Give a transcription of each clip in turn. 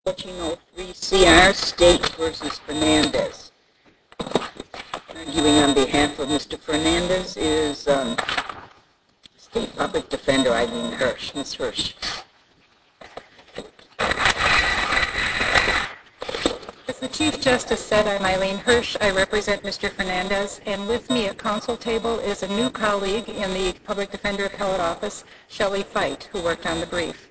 Let you know 3CR State versus Fernandez. Arguing on behalf of Mr. Fernandez is State Public Defender Eileen Hirsch. Ms. Hirsch. As the Chief Justice said, I'm Eileen Hirsch. I represent Mr. Fernandez, and with me at council table is a new colleague in the Public Defender Appellate Office, Shelley Feit, who worked on the brief.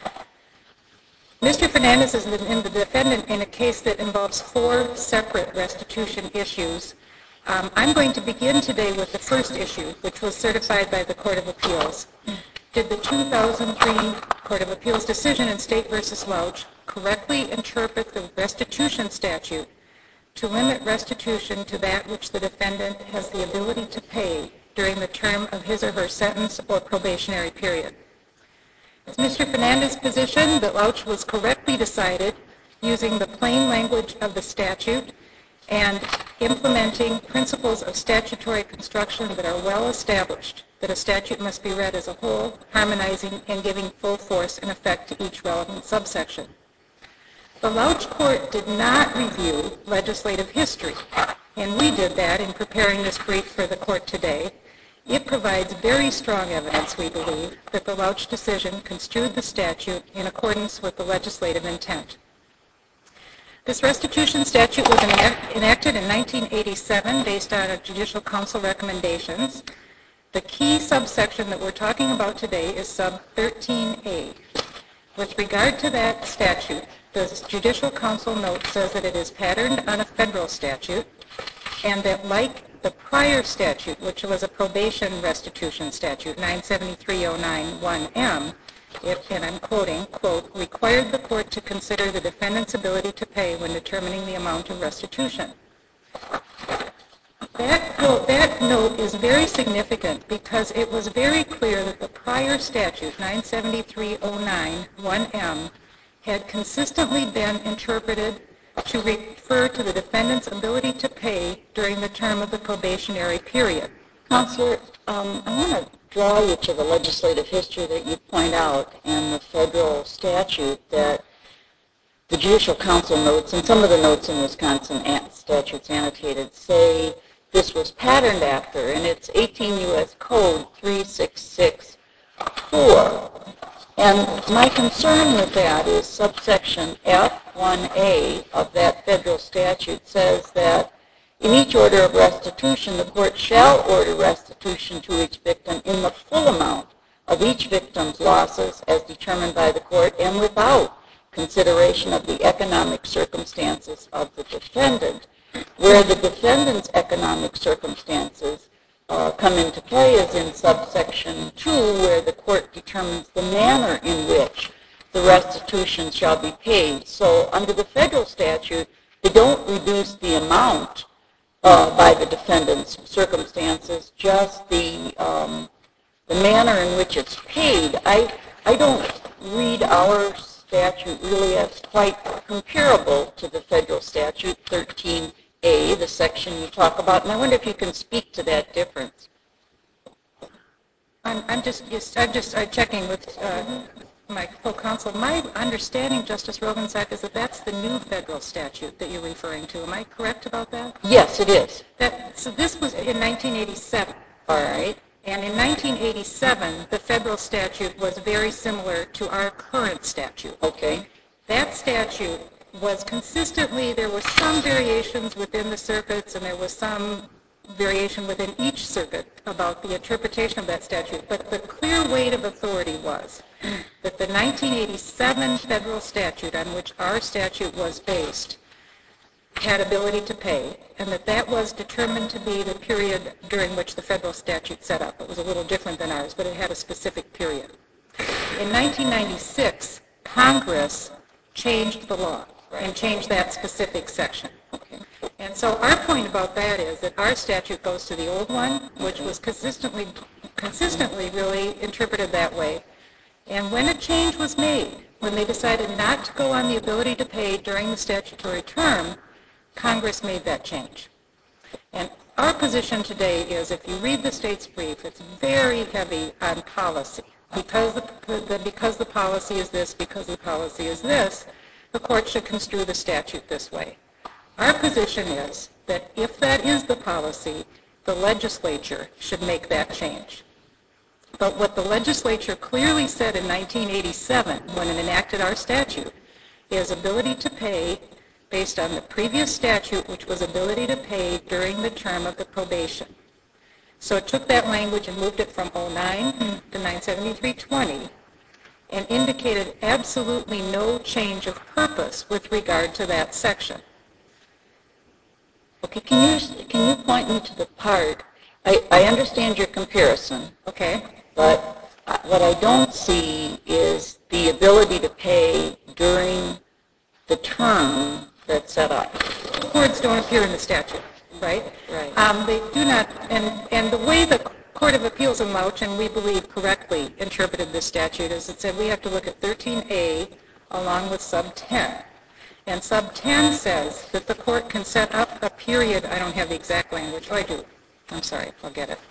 Mr. Fernandez is the defendant in a case that involves 4 separate restitution issues. I'm going to begin today with the first issue, which was certified by the Court of Appeals. Did the 2003 Court of Appeals decision in State v. Louch correctly interpret the restitution statute to limit restitution to that which the defendant has the ability to pay during the term of his or her sentence or probationary period? It's Mr. Fernandez's position that Louch was correctly decided using the plain language of the statute and implementing principles of statutory construction that are well established, that a statute must be read as a whole, harmonizing and giving full force and effect to each relevant subsection. The Louch Court did not review legislative history, and we did that in preparing this brief for the Court today. It provides very strong evidence, we believe, that the Louch decision construed the statute in accordance with the legislative intent. This restitution statute was enacted in 1987 based on a Judicial Council recommendations. The key subsection that we're talking about today is sub 13A. With regard to that statute, the Judicial Council note says that it is patterned on a federal statute and that like the prior statute, which was a probation restitution statute, 97309-1M, and I'm quoting, quote, required the court to consider the defendant's ability to pay when determining the amount of restitution. That note is very significant because it was very clear that the prior statute, 97309-1M, had consistently been interpreted to refer to the defendant's ability to pay during the term of the probationary period. Counselor, I want to draw you to the legislative history that you point out in the federal statute that the Judicial Council notes, and some of the notes in Wisconsin statutes annotated, say this was patterned after, and it's 18 U.S. Code 3664. And my concern with that is subsection F1A of that federal statute says that in each order of restitution, the court shall order restitution to each victim in the full amount of each victim's losses as determined by the court and without consideration of the economic circumstances of the defendant. Where the defendant's economic circumstances come into play is in subsection 2, where the court determines the manner in which the restitution shall be paid. So under the federal statute, they don't reduce the amount by the defendant's circumstances, just the manner in which it's paid. I don't read our statute really as quite comparable to the federal statute 13A, the section you talk about, and I wonder if you can speak to that difference. I'm just checking with my co-counsel. My understanding, Justice Rogensack, is that that's the new federal statute that you're referring to. Am I correct about that? Yes, it is. So this was in 1987. All right. And in 1987, the federal statute was very similar to our current statute. Okay. That statute was consistently, there were some variations within the circuits and there was some variation within each circuit about the interpretation of that statute, but the clear weight of authority was that the 1987 federal statute on which our statute was based had ability to pay, and that was determined to be the period during which the federal statute set up. It was a little different than ours, but it had a specific period. In 1996, Congress changed the law and changed that specific section. And so our point about that is that our statute goes to the old one, which was consistently really interpreted that way. And when a change was made, when they decided not to go on the ability to pay during the statutory term, Congress made that change. And our position today is, if you read the state's brief, it's very heavy on policy. Because the policy is this, because the policy is this, the court should construe the statute this way. Our position is that if that is the policy, the legislature should make that change. But what the legislature clearly said in 1987 when it enacted our statute is ability to pay based on the previous statute, which was ability to pay during the term of the probation. So it took that language and moved it from 09 to 973.20 and indicated absolutely no change of purpose with regard to that section. Okay, can you point me to the part? I understand your comparison. Okay. But what I don't see is the ability to pay during the term that's set up. Words don't appear in the statute, right? Right. They do not, and the way the Court of Appeals in Louch, and we believe correctly, interpreted this statute is it said we have to look at 13A along with sub 10. And sub 10 says that the court can set up a period. I don't have the exact language. Oh, I do. I'm sorry. I'll get it.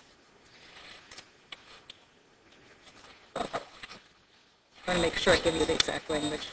I want to make sure I give you the exact language.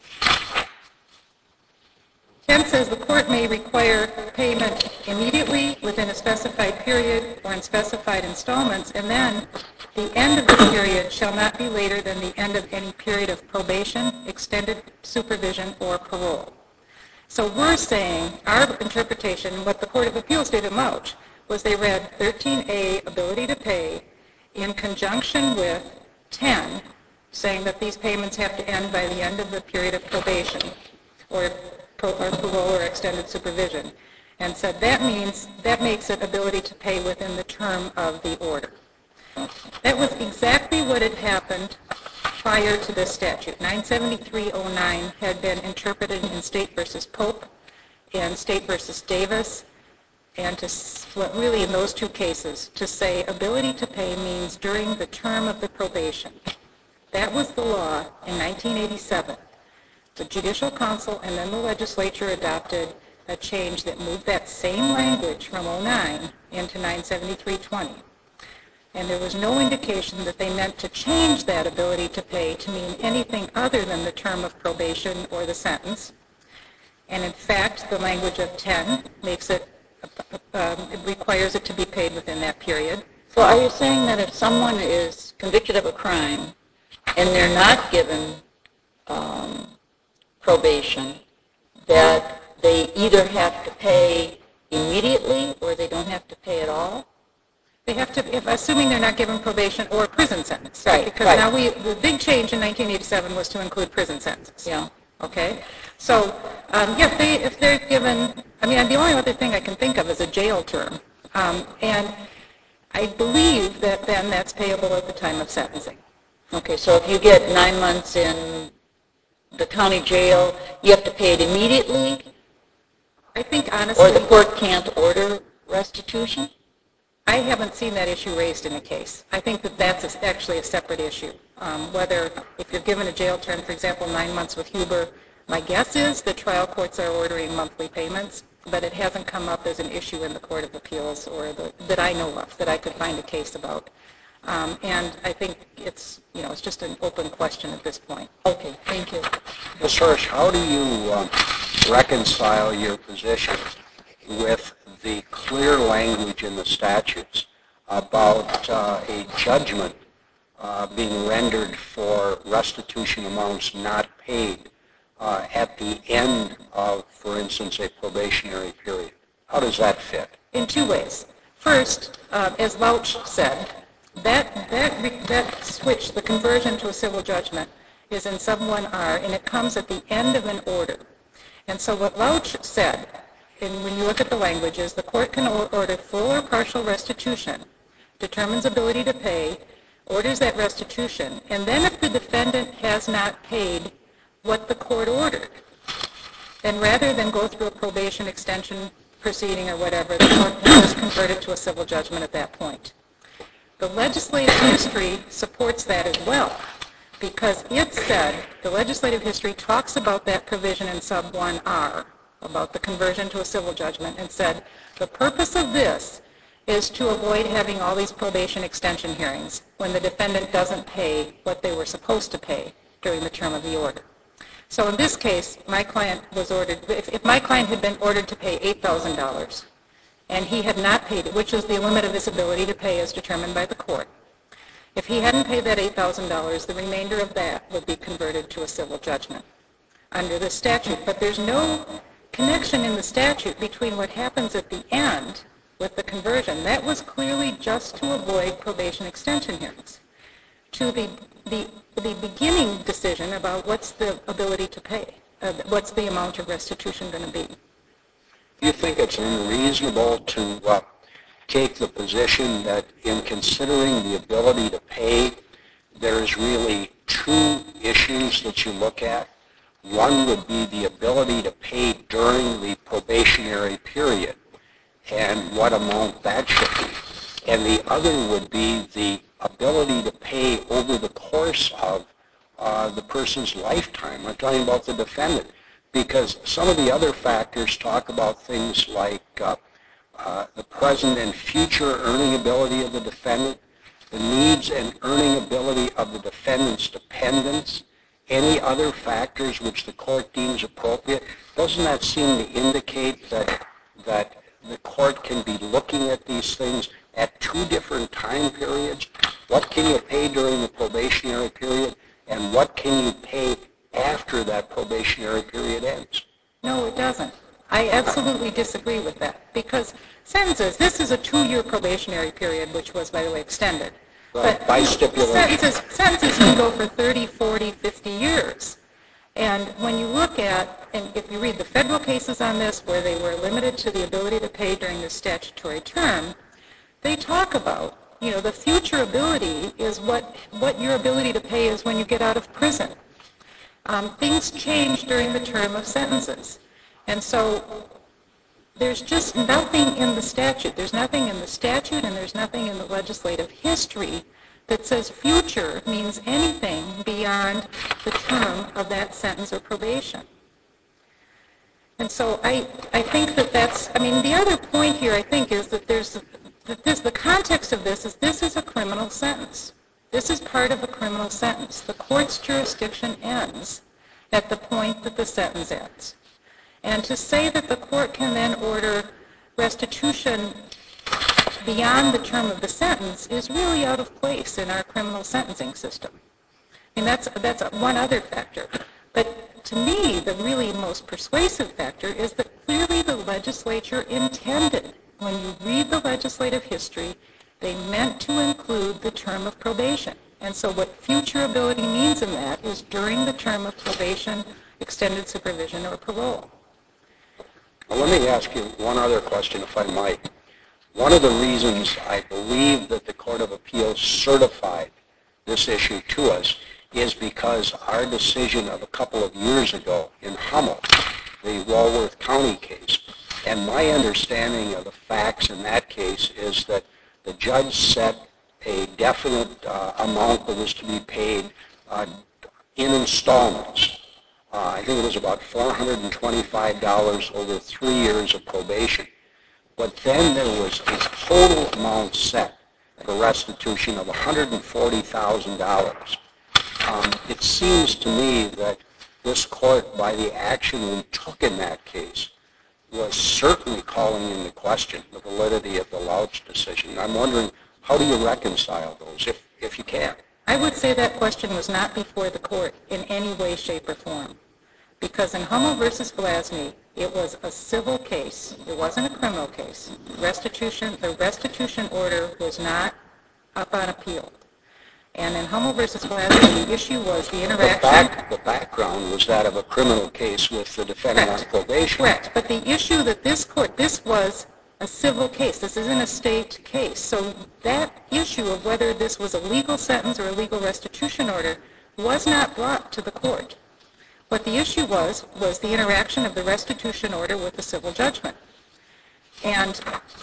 10 says the court may require payment immediately within a specified period or in specified installments, and then the end of the period shall not be later than the end of any period of probation, extended supervision, or parole. So we're saying our interpretation, what the Court of Appeals did in Louch, was they read 13A, ability to pay, in conjunction with 10, saying that these payments have to end by the end of the period of probation or parole or extended supervision, and said that makes it ability to pay within the term of the order. That was exactly what had happened prior to this statute. 973.09 had been interpreted in State v. Pope and State v. Davis, and really in those two cases, to say ability to pay means during the term of the probation. That was the law in 1987. The Judicial Council and then the legislature adopted a change that moved that same language from 09 into 973.20. And there was no indication that they meant to change that ability to pay to mean anything other than the term of probation or the sentence. And in fact, the language of 10 makes it requires it to be paid within that period. So are you saying that if someone is convicted of a crime and they're not given probation, that they either have to pay immediately or they don't have to pay at all? They have to, assuming they're not given probation or a prison sentence. Right. Because now the big change in 1987 was to include prison sentences. Yeah. Okay? So, if they're given, the only other thing I can think of is a jail term. And I believe that then that's payable at the time of sentencing. Okay, so if you get 9 months in the county jail, you have to pay it immediately? I think honestly... Or the court can't order restitution? I haven't seen that issue raised in a case. I think that that's actually a separate issue. Whether, if you're given a jail term, for example, 9 months with Huber, my guess is that trial courts are ordering monthly payments, but it hasn't come up as an issue in the Court of Appeals or that I know of, that I could find a case about. And I think it's just an open question at this point. Okay, thank you. Ms. Hirsch, how do you reconcile your position with the clear language in the statutes about a judgment being rendered for restitution amounts not paid at the end of, for instance, a probationary period? How does that fit? In two ways. First, as Louch said, that switch, the conversion to a civil judgment, is in sub 1R, and it comes at the end of an order. And so what Louch said, and when you look at the language, is the court can order full or partial restitution, determines ability to pay, orders that restitution, and then if the defendant has not paid what the court ordered, then rather than go through a probation extension proceeding or whatever, the court can just convert it to a civil judgment at that point. The legislative history supports that as well, because it said, the legislative history talks about that provision in sub 1R, about the conversion to a civil judgment, and said, the purpose of this is to avoid having all these probation extension hearings when the defendant doesn't pay what they were supposed to pay during the term of the order. So in this case, my client was ordered, if my client had been ordered to pay $8,000 and he had not paid it, which is the limit of his ability to pay as determined by the court, if he hadn't paid that $8,000, the remainder of that would be converted to a civil judgment under the statute. But there's no connection in the statute between what happens at the end with the conversion. That was clearly just to avoid probation extension hearings. To the beginning decision about what's the ability to pay, what's the amount of restitution going to be. Do you think it's unreasonable to take the position that in considering the ability to pay, there's really two issues that you look at? One would be the ability to pay during the probationary period and what amount that should be. And the other would be the ability to pay over the course of the person's lifetime. I'm talking about the defendant, because some of the other factors talk about things like the present and future earning ability of the defendant, the needs and earning ability of the defendant's dependents, any other factors which the court deems appropriate. Doesn't that seem to indicate that the court can be looking at these things at two different time periods? What can you pay during the probationary period, and what can you pay after that probationary period ends? No, it doesn't. I absolutely disagree with that, because sentences, this is a 2-year probationary period, which was, by the way, extended. But by stipulation. Sentences can go for 30, 40, 50 years. And when you look at, and if you read the federal cases on this, where they were limited to the ability to pay during the statutory term, they talk about, the future ability is what your ability to pay is when you get out of prison. Things change during the term of sentences. And so there's just nothing in the statute. There's nothing in the statute and there's nothing in the legislative history that says future means anything beyond the term of that sentence or probation. And so I think that's, the other point here, I think, is that the context of this is a criminal sentence. This is part of a criminal sentence. The court's jurisdiction ends at the point that the sentence ends. And to say that the court can then order restitution beyond the term of the sentence is really out of place in our criminal sentencing system. That's one other factor. But to me, the really most persuasive factor is that clearly the legislature intended, when you read the legislative history, they meant to include the term of probation. And so what future ability means in that is during the term of probation, extended supervision, or parole. Well, let me ask you one other question, if I might. One of the reasons I believe that the Court of Appeals certified this issue to us is because our decision of a couple of years ago in Hummel, the Walworth County case, and my understanding of the facts in that case is that the judge set a definite amount that was to be paid in installments. I think it was about $425 over 3 years of probation. But then there was a total amount set for restitution of $140,000. It seems to me that this court, by the action we took in that case, was certainly calling into question the validity of the Louch decision. I'm wondering, how do you reconcile those, if you can? I would say that question was not before the court in any way, shape, or form. Because in Hummel versus Vlasny, it was a civil case. It wasn't a criminal case. The restitution order was not up on appeal. And in Hummel versus Vlasny, the issue was the interaction. The background was that of a criminal case with the defendant on probation. Correct. But the issue that this was a civil case. This isn't a state case. So that issue of whether this was a legal sentence or a legal restitution order was not brought to the court. What the issue was the interaction of the restitution order with the civil judgment. And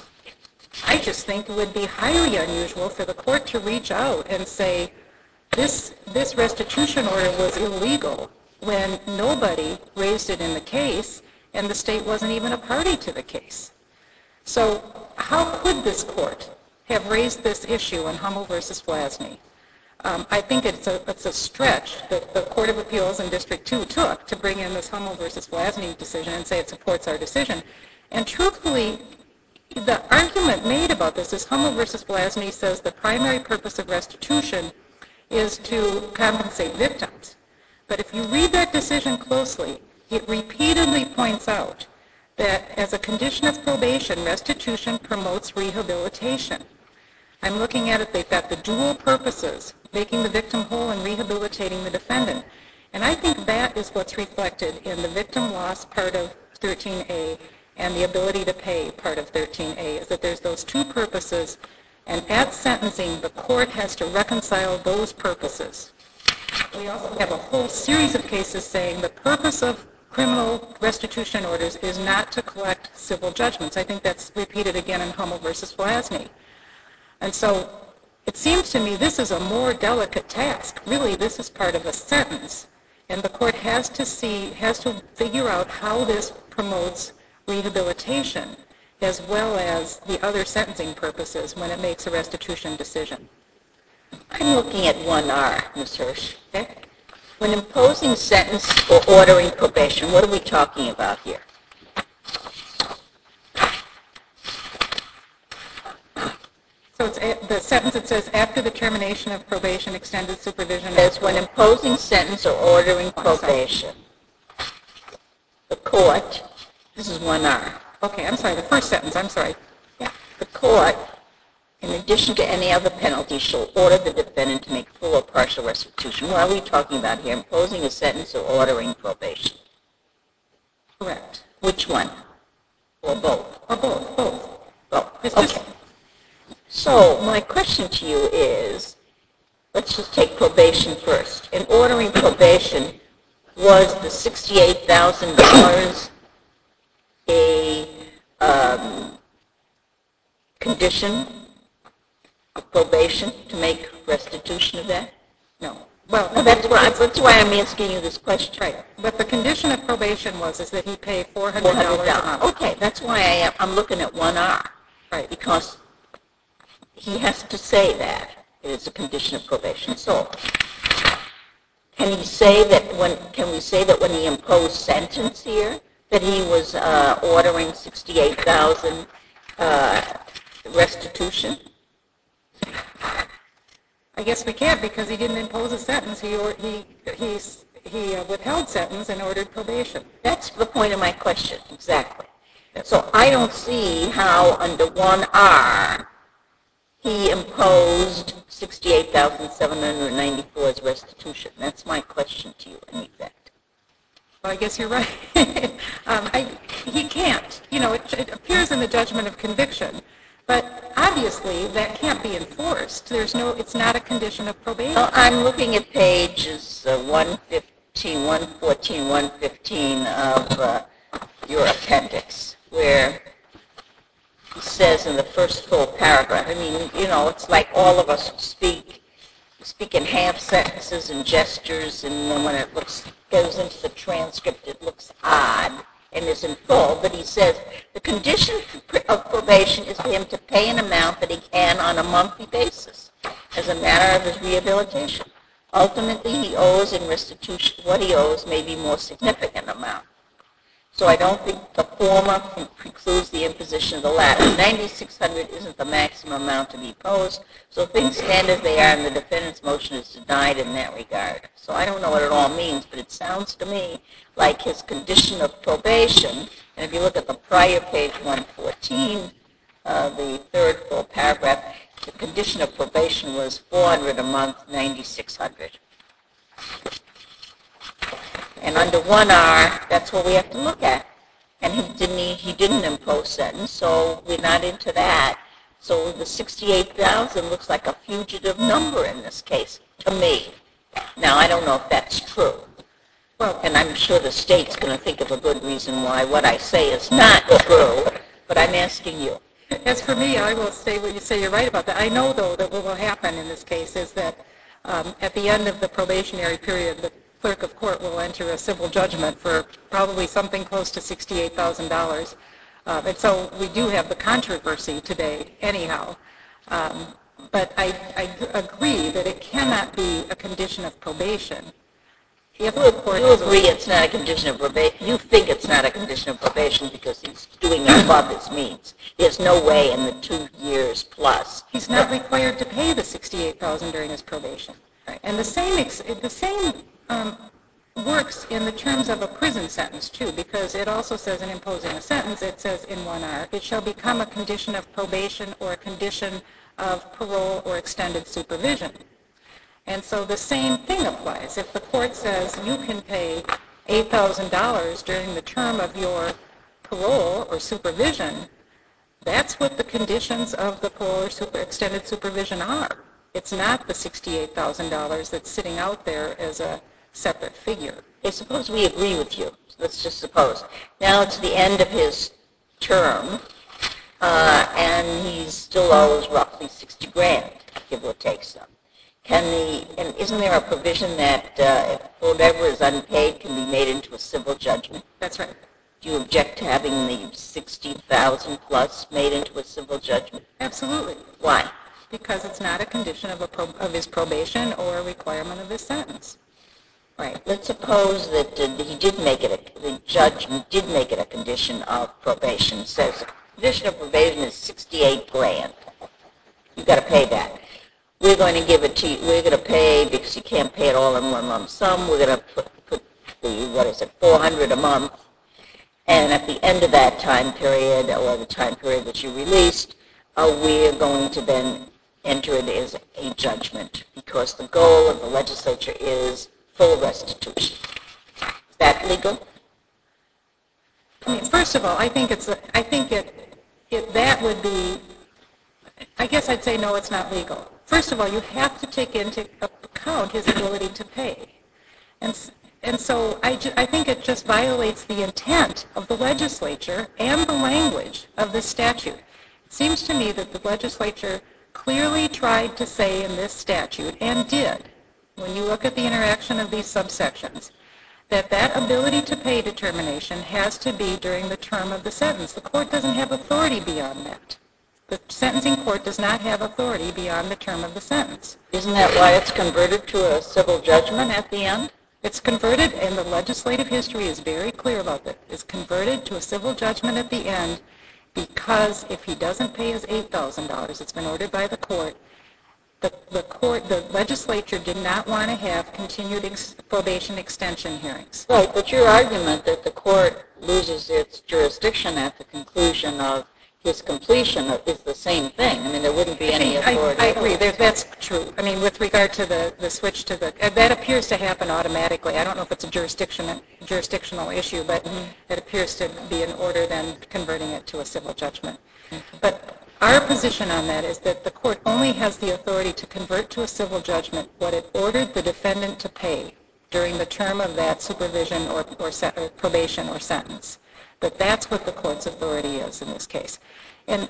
I just think it would be highly unusual for the court to reach out and say, this restitution order was illegal when nobody raised it in the case and the state wasn't even a party to the case. So how could this court have raised this issue in Hummel versus Vlasny? I think it's a stretch that the Court of Appeals in District 2 took to bring in this Hummel versus Vlasny decision and say it supports our decision. And truthfully, the argument made about this is Hummel versus Vlasny says the primary purpose of restitution is to compensate victims. But if you read that decision closely, it repeatedly points out that as a condition of probation, restitution promotes rehabilitation. I'm looking at it, they've got the dual purposes, making the victim whole and rehabilitating the defendant. And I think that is what's reflected in the victim loss part of 13A and the ability to pay part of 13A, is that there's those two purposes, and at sentencing, the court has to reconcile those purposes. We also have a whole series of cases saying the purpose of criminal restitution orders is not to collect civil judgments. I think that's repeated again in Hummel versus Vlasny. And so it seems to me this is a more delicate task. Really, this is part of a sentence, and the court has to figure out how this promotes rehabilitation as well as the other sentencing purposes when it makes a restitution decision. I'm looking at 1R, Ms. Hirsch. Okay? When imposing sentence or ordering probation, what are we talking about here? So it's the sentence that says, after the termination of probation, extended supervision. Says when imposing sentence or ordering probation, the court, this is 1R. Okay, I'm sorry, the first sentence, I'm sorry. Yeah. The court, in addition to any other penalty, shall order the defendant to make full or partial restitution. What are we talking about here? Imposing a sentence or ordering probation? Correct. Which one? Or both? Or both, both. Both. It's Okay. just, So my question to you is, let's just take probation first. In ordering probation, was the $68,000 a condition of probation to make restitution of that? no. Well, No, that's why I'm asking you this question. right. What the condition of probation was is that he pay $400 a month. Okay, that's why I'm looking at 1R. Right. Because he has to say that it is a condition of probation. So, can we say that when he imposed sentence here, that he was ordering $68,000 restitution? I guess we can't because he didn't impose a sentence. He withheld sentence and ordered probation. That's the point of my question, exactly. So I don't see how under 1R he imposed $68,794 as restitution. That's my question to you, in effect. Well, I guess you're right. He can't. You know, it appears in the judgment of conviction, but obviously that can't be enforced. It's not a condition of probation. Well, I'm looking at pages 114, 115 of your appendix, where he says in the first full paragraph, I mean, you know, it's like all of us speak in half sentences and gestures, and then when it goes into the transcript, it looks odd and isn't full. But he says the condition of probation is for him to pay an amount that he can on a monthly basis as a matter of his rehabilitation. Ultimately, he owes in restitution what he owes may be more significant amount. So I don't think the former precludes the imposition of the latter. $9,600 isn't the maximum amount to be imposed, so things stand as they are, and the defendant's motion is denied in that regard. So I don't know what it all means, but it sounds to me like his condition of probation, and if you look at the prior page 114, the third full paragraph, the condition of probation was $400 a month, $9,600. And under 1R, that's what we have to look at. And he didn't impose sentence, so we're not into that. So the 68,000 looks like a fugitive number in this case, to me. Now, I don't know if that's true. Well, and I'm sure the state's going to think of a good reason why what I say is not true, but I'm asking you. As for me, I will say what you say. You're right about that. I know, though, that what will happen in this case is that at the end of the probationary period, the clerk of court will enter a civil judgment for probably something close to $68,000. And so we do have the controversy today anyhow. But I agree that it cannot be a condition of probation. If the court You agree it's not a condition of probation. You think it's not a condition of probation because he's doing it above his means. There's no way in the 2 years plus. he's not required to pay the $68,000 during his probation. Right. And the same works in the terms of a prison sentence too, because it also says in imposing a sentence, it says in 1R, it shall become a condition of probation or a condition of parole or extended supervision. And so the same thing applies. If the court says you can pay $8,000 during the term of your parole or supervision, that's what the conditions of the parole or extended supervision are. It's not the $68,000 that's sitting out there as a separate figure. Okay, suppose we agree with you. Let's just suppose. Now it's the end of his term, and he still owes roughly 60 grand, give or take some. And isn't there a provision that whatever is unpaid can be made into a civil judgment? That's right. Do you object to having the 60,000 plus made into a civil judgment? Absolutely. Why? Because it's not a condition of his probation or a requirement of his sentence. Right. Let's suppose that he did make it, the judge did make it a condition of probation. It says the condition of probation is 68 grand. You've got to pay that. We're going to give it to you. We're going to pay, because you can't pay it all in one lump sum, we're going to put the, 400 a month. And at the end of that time period, or the time period that you released, we're going to then enter it as a judgment, because the goal of the legislature is full restitution. Is that legal? I mean, first of all, I think that would be, I guess I'd say no, it's not legal. First of all, you have to take into account his ability to pay. And so I think it just violates the intent of the legislature and the language of this statute. It seems to me that the legislature clearly tried to say in this statute, and did, when you look at the interaction of these subsections, that ability to pay determination has to be during the term of the sentence. The court doesn't have authority beyond that. The sentencing court does not have authority beyond the term of the sentence. Isn't that why it's converted to a civil judgment at the end? It's converted, and the legislative history is very clear about that. It's converted to a civil judgment at the end because if he doesn't pay his $8,000, it's been ordered by the court, the legislature did not want to have continued probation extension hearings. Right, but your argument that the court loses its jurisdiction at the conclusion of his completion is the same thing. I mean, there wouldn't be any authority. I agree. That's true. I mean, with regard to the switch to that appears to happen automatically. I don't know if it's a jurisdictional issue, but it appears to be an order then converting it to a civil judgment. But our position on that is that the court only has the authority to convert to a civil judgment what it ordered the defendant to pay during the term of that supervision or probation or sentence. But that's what the court's authority is in this case. And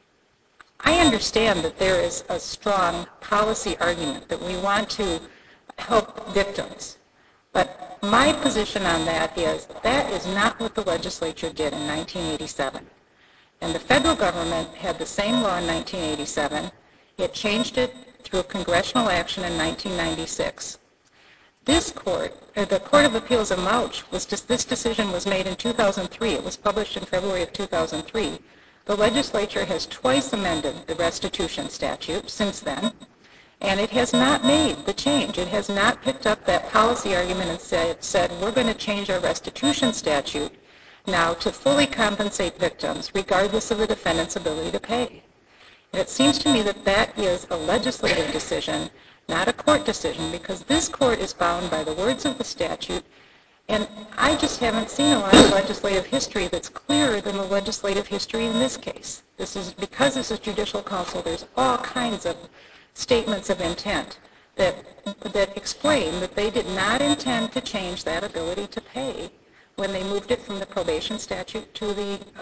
I understand that there is a strong policy argument that we want to help victims. But my position on that is not what the legislature did in 1987. And the federal government had the same law in 1987. It changed it through congressional action in 1996. This court, the Court of Appeals of Mouch, this decision was made in 2003. It was published in February of 2003. The legislature has twice amended the restitution statute since then, and it has not made the change. It has not picked up that policy argument and said we're going to change our restitution statute now to fully compensate victims regardless of the defendant's ability to pay. And it seems to me that that is a legislative decision, not a court decision, because this court is bound by the words of the statute, and I just haven't seen a lot of legislative history that's clearer than the legislative history in this case. Because this is judicial counsel, there's all kinds of statements of intent that explain that they did not intend to change that ability to pay when they moved it from the probation statute to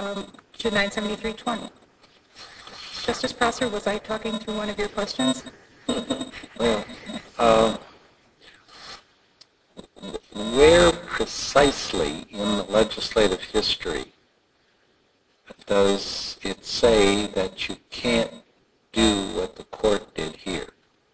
973.20. Justice Prosser, was I talking through one of your questions? Well, where precisely in the legislative history does it say that you can't do what the court did here?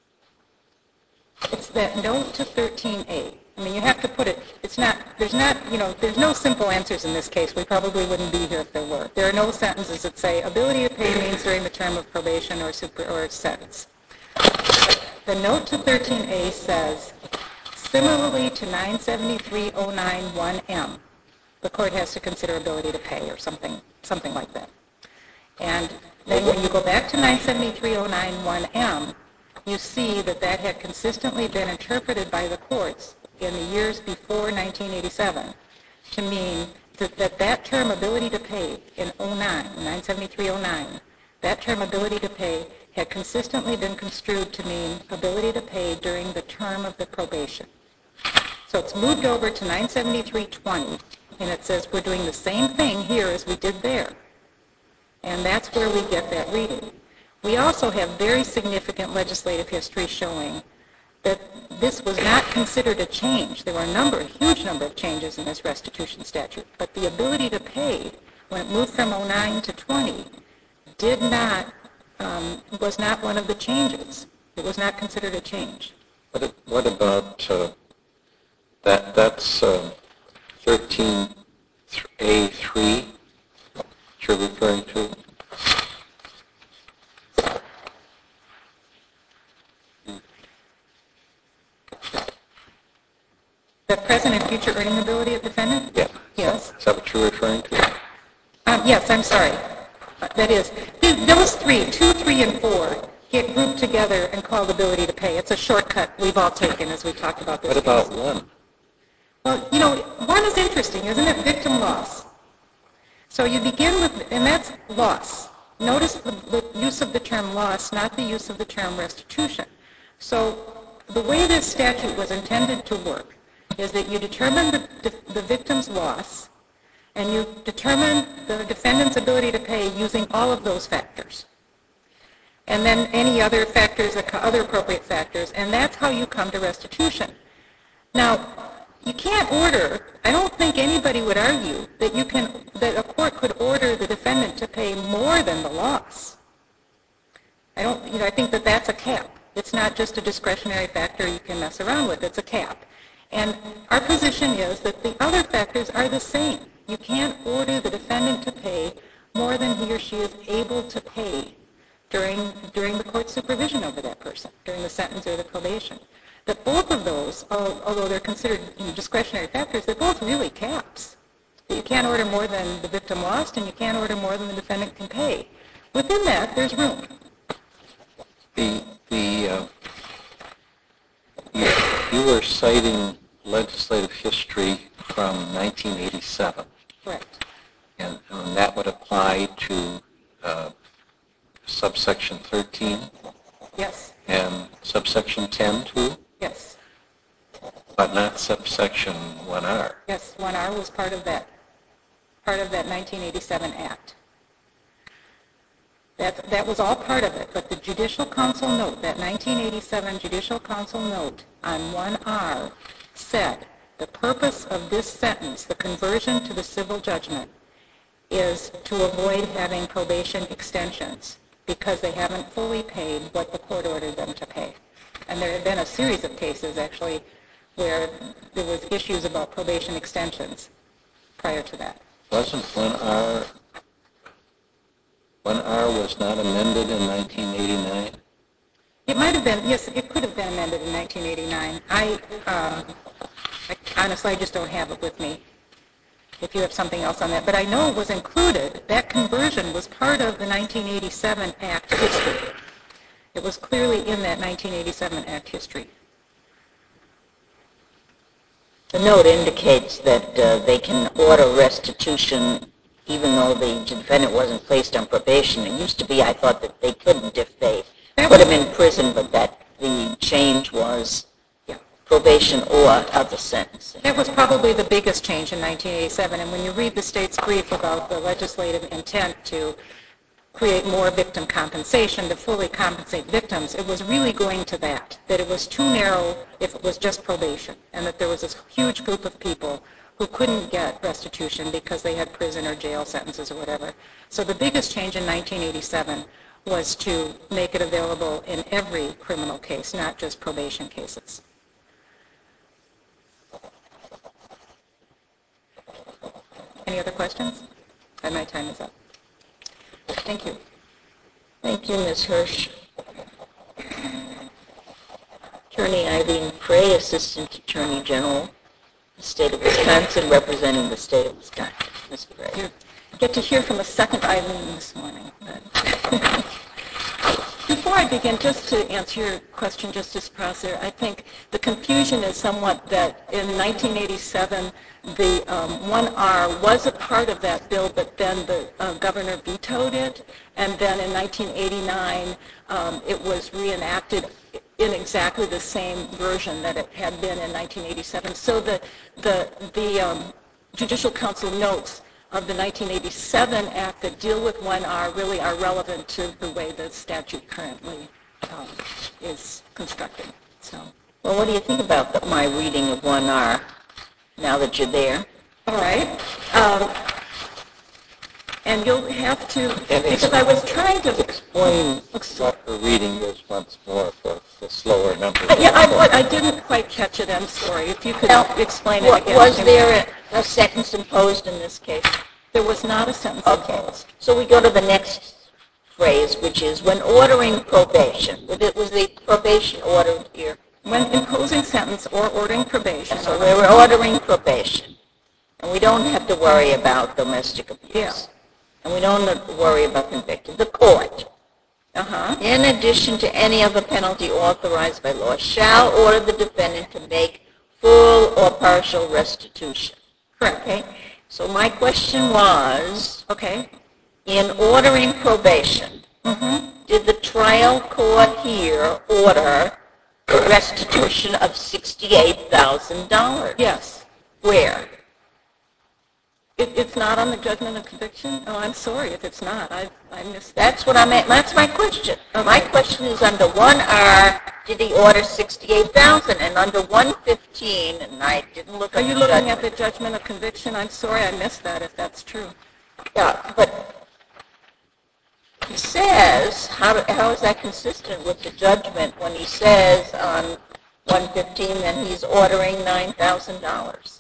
It's that note to 13A. I mean, you have to put it, it's not, there's no simple answers in this case. We probably wouldn't be here if there were. There are no sentences that say ability to pay means during the term of probation or sentence. The note to 13A says, similarly to 973-09-1M, the court has to consider ability to pay or something like that. And then when you go back to 973-09-1M, you see that that had consistently been interpreted by the courts in the years before 1987 to mean that term ability to pay in 973-09, that term ability to pay had consistently been construed to mean ability to pay during the term of the probation. So it's moved over to 973-20, and it says we're doing the same thing here as we did there. And that's where we get that reading. We also have very significant legislative history showing that this was not considered a change. There were a huge number of changes in this restitution statute, but the ability to pay, when it moved from 09 to 20, was not one of the changes. It was not considered a change. What about that's 13A3 that you're referring to? The present and future earning ability of defendant? Yeah. Yes. Is that what you're referring to? Yes, I'm sorry. That is, those three, 2, 3, and 4, get grouped together and called ability to pay. It's a shortcut we've all taken as we talked about this What case. about 1? Well, 1 is interesting, isn't it? Victim loss. So you begin with, and that's loss. Notice the use of the term loss, not the use of the term restitution. So the way this statute was intended to work is that you determine the victim's loss, and you determine the defendant's ability to pay using all of those factors. And then any other factors, other appropriate factors, and that's how you come to restitution. Now, you can't order, I don't think anybody would argue that that a court could order the defendant to pay more than the loss. I think that that's a cap. It's not just a discretionary factor you can mess around with, it's a cap. And our position is that the other factors are the same. You can't order the defendant to pay more than he or she is able to pay during the court's supervision over that person, during the sentence or the probation. That both of those, although they're considered discretionary factors, they're both really caps. That you can't order more than the victim lost, and you can't order more than the defendant can pay. Within that, there's room. You were citing legislative history from 1987. Correct. And that would apply to subsection 13? Yes. And subsection 10 too? Yes. But not subsection 1R. Yes, 1R was part of that 1987 Act. That was all part of it, but the Judicial Council note, that 1987 Judicial Council note on 1R said the purpose of this sentence, the conversion to the civil judgment, is to avoid having probation extensions because they haven't fully paid what the court ordered them to pay. And there have been a series of cases, actually, where there was issues about probation extensions prior to that. Wasn't 1R was not amended in 1989? It might have been, yes, it could have been amended in 1989. Honestly, I just don't have it with me, if you have something else on that. But I know it was included, that conversion was part of the 1987 Act history. It was clearly in that 1987 Act history. The note indicates that they can order restitution even though the defendant wasn't placed on probation. It used to be, I thought, that they couldn't if they put him in prison, but that the change was probation or other sentencing. That was probably the biggest change in 1987, and when you read the state's brief about the legislative intent to create more victim compensation, to fully compensate victims, it was really going to that it was too narrow if it was just probation, and that there was this huge group of people who couldn't get restitution because they had prison or jail sentences or whatever. So the biggest change in 1987 was to make it available in every criminal case, not just probation cases. Any other questions? My time is up. Thank you. Thank you, Ms. Hirsch. Attorney Eileen Frey, Assistant Attorney General, the State of Wisconsin, representing the State of Wisconsin. Ms. Frey. You get to hear from a second Eileen this morning. Before I begin, just to answer your question, Justice Prosser, I think the confusion is somewhat that in 1987, the 1R was a part of that bill, but then the governor vetoed it, and then in 1989, it was reenacted in exactly the same version that it had been in 1987. So the Judicial Council notes of the 1987 Act that deal with 1R really are relevant to the way the statute currently is constructed. So, well, what do you think about my reading of 1R now that you're there? all right. And you'll have to, because I was trying to Explain what her reading is once more for the slower numbers. Yeah, I didn't quite catch it. I'm sorry. If you could explain it again. Was there a sentence imposed in this case? There was not a sentence Okay. imposed. So we go to the next phrase, which is when ordering probation. Was the probation ordered here? When imposing sentence or ordering probation. So we were ordering probation. And we don't have to worry about domestic abuse. Yeah. And we don't have to worry about convicted. The court, in addition to any other penalty authorized by law, shall order the defendant to make full or partial restitution. Correct. Okay? So my question was, Okay. in ordering probation, did the trial court here order restitution of $68,000? Yes. Where? It's not on the judgment of conviction? Oh, I'm sorry if it's not. I missed that. That's what I meant. That's my question. Okay. My question is under 1R, did he order $68,000? And under 115, and I didn't look Are at you the looking judgment. at the judgment of conviction? I'm sorry I missed that if that's true. Yeah, but he says, how is that consistent with the judgment when he says on 115 that he's ordering $9,000?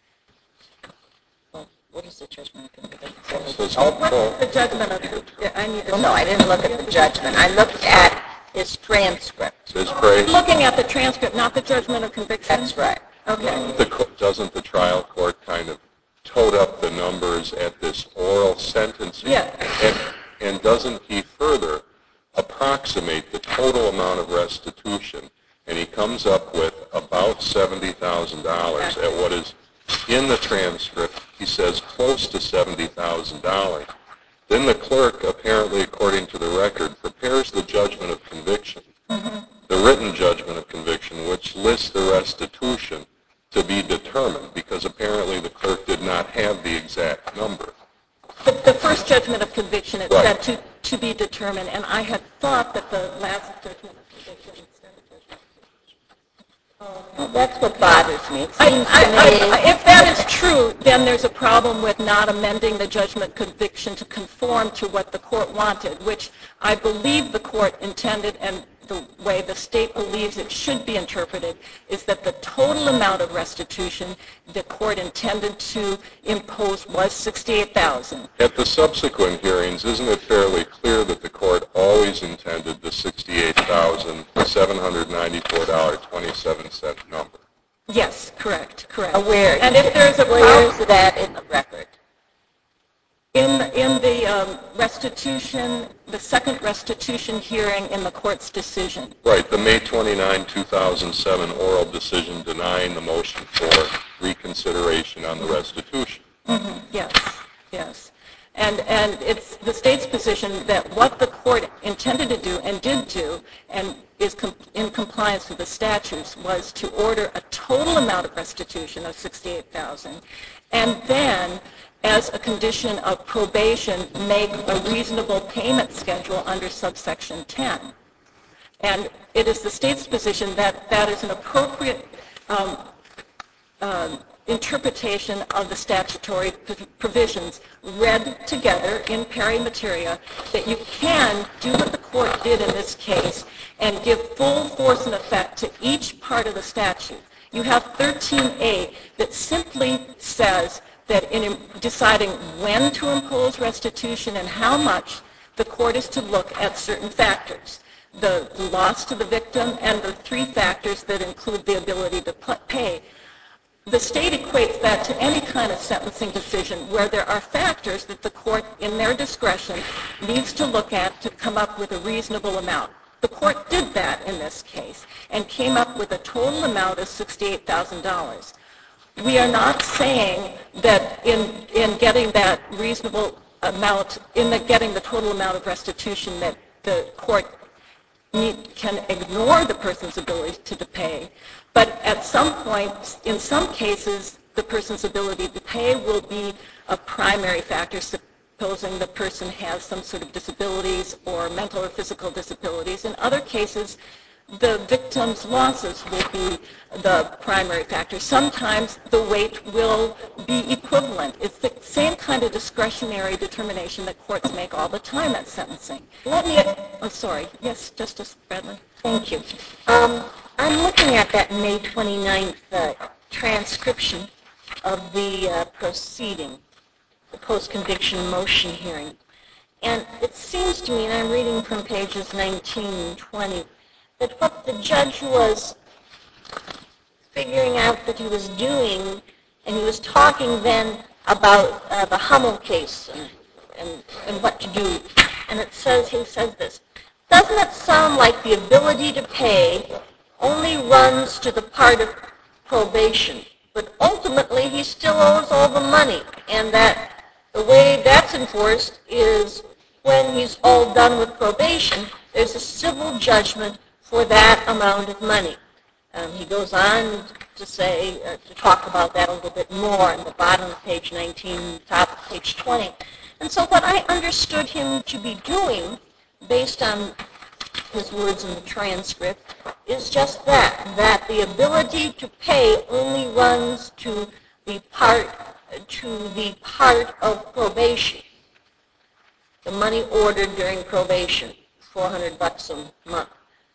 Well, what is the judgment of conviction? What's The judgment of I need to. Well, no, I didn't look at the judgment. I looked at his transcript. Ms. Frey, Looking at the transcript, not the judgment of conviction? That's right. Okay. doesn't the trial court kind of tote up the numbers at this oral sentencing? Yeah. And doesn't he further approximate the total amount of restitution? And he comes up with about $70,000 at what is in the transcript. He says close to $70,000. Then the clerk, apparently according to the record, prepares the judgment of conviction, the written judgment of conviction, which lists the restitution to be determined, because apparently the clerk did not have the exact number. The first judgment of conviction, it Right. said to be determined, and I had thought that the last judgment of conviction instead of judgment of conviction. Well, that's what bothers me. It seems to me... If that is true, then there's a problem with not amending the judgment conviction to conform to what the court wanted, which I believe the court intended, and the way the state believes it should be interpreted is that the total amount of restitution the court intended to impose was $68,000. At the subsequent hearings, isn't it fairly clear that the court always intended the $68,794.27 number? Yes, correct. Where? And if there's a Where is that in the record? In the restitution, the second restitution hearing in the court's decision. Right, the May 29, 2007 oral decision denying the motion for reconsideration on the restitution. Yes. And it's the state's position that what the court intended to do and did do and is in compliance with the statutes was to order a total amount of restitution of $68,000 and then as a condition of probation make a reasonable payment schedule under subsection 10. And it is the state's position that that is an appropriate interpretation of the statutory provisions read together in peri materia that you can do what the court did in this case and give full force and effect to each part of the statute. You have 13A that simply says that in deciding when to impose restitution and how much, the court is to look at certain factors. The loss to the victim and the three factors that include the ability to pay. The state equates that to any kind of sentencing decision where there are factors that the court, in their discretion, needs to look at to come up with a reasonable amount. The court did that in this case and came up with a total amount of $68,000. We are not saying that in getting that reasonable amount, getting the total amount of restitution that the court can ignore the person's ability to pay, but at some point, in some cases, the person's ability to pay will be a primary factor, supposing the person has some sort of disabilities or mental or physical disabilities. In other cases, the victim's losses will be the primary factor. Sometimes the weight will be equivalent. It's the same kind of discretionary determination that courts make all the time at sentencing. Sorry. Yes, Justice Bradley. Thank you. I'm looking at that May 29th transcription of the proceeding, the post-conviction motion hearing. And it seems to me, and I'm reading from pages 19 and 20, that what the judge was figuring out that he was doing, and he was talking then about the Hummel case and what to do. And he says this, doesn't it sound like the ability to pay only runs to the part of probation, but ultimately he still owes all the money, and that the way that's enforced is when he's all done with probation, there's a civil judgment for that amount of money. He goes on to say, to talk about that a little bit more in the bottom of page 19, top of page 20. And so what I understood him to be doing, based on his words in the transcript, is just that the ability to pay only runs to the part of probation, the money ordered during probation, $400 a month.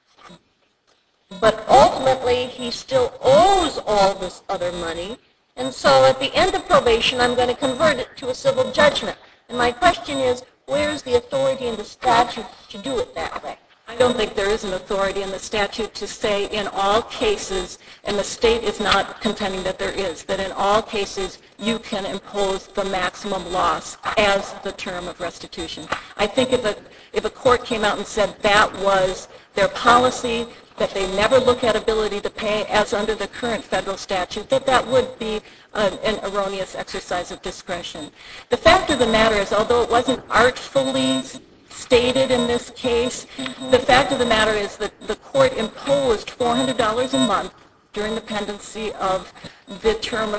But ultimately, he still owes all this other money, and so at the end of probation, I'm going to convert it to a civil judgment. And my question is, where's the authority in the statute to do it that way? I don't think there is an authority in the statute to say in all cases, and the state is not contending that there is, that in all cases you can impose the maximum loss as the term of restitution. I think if a court came out and said that was their policy, that they never look at ability to pay as under the current federal statute, that would be an erroneous exercise of discretion. The fact of the matter is, although it wasn't artfully stated in this case, the fact of the matter is that the court imposed $400 a month during the pendency of the term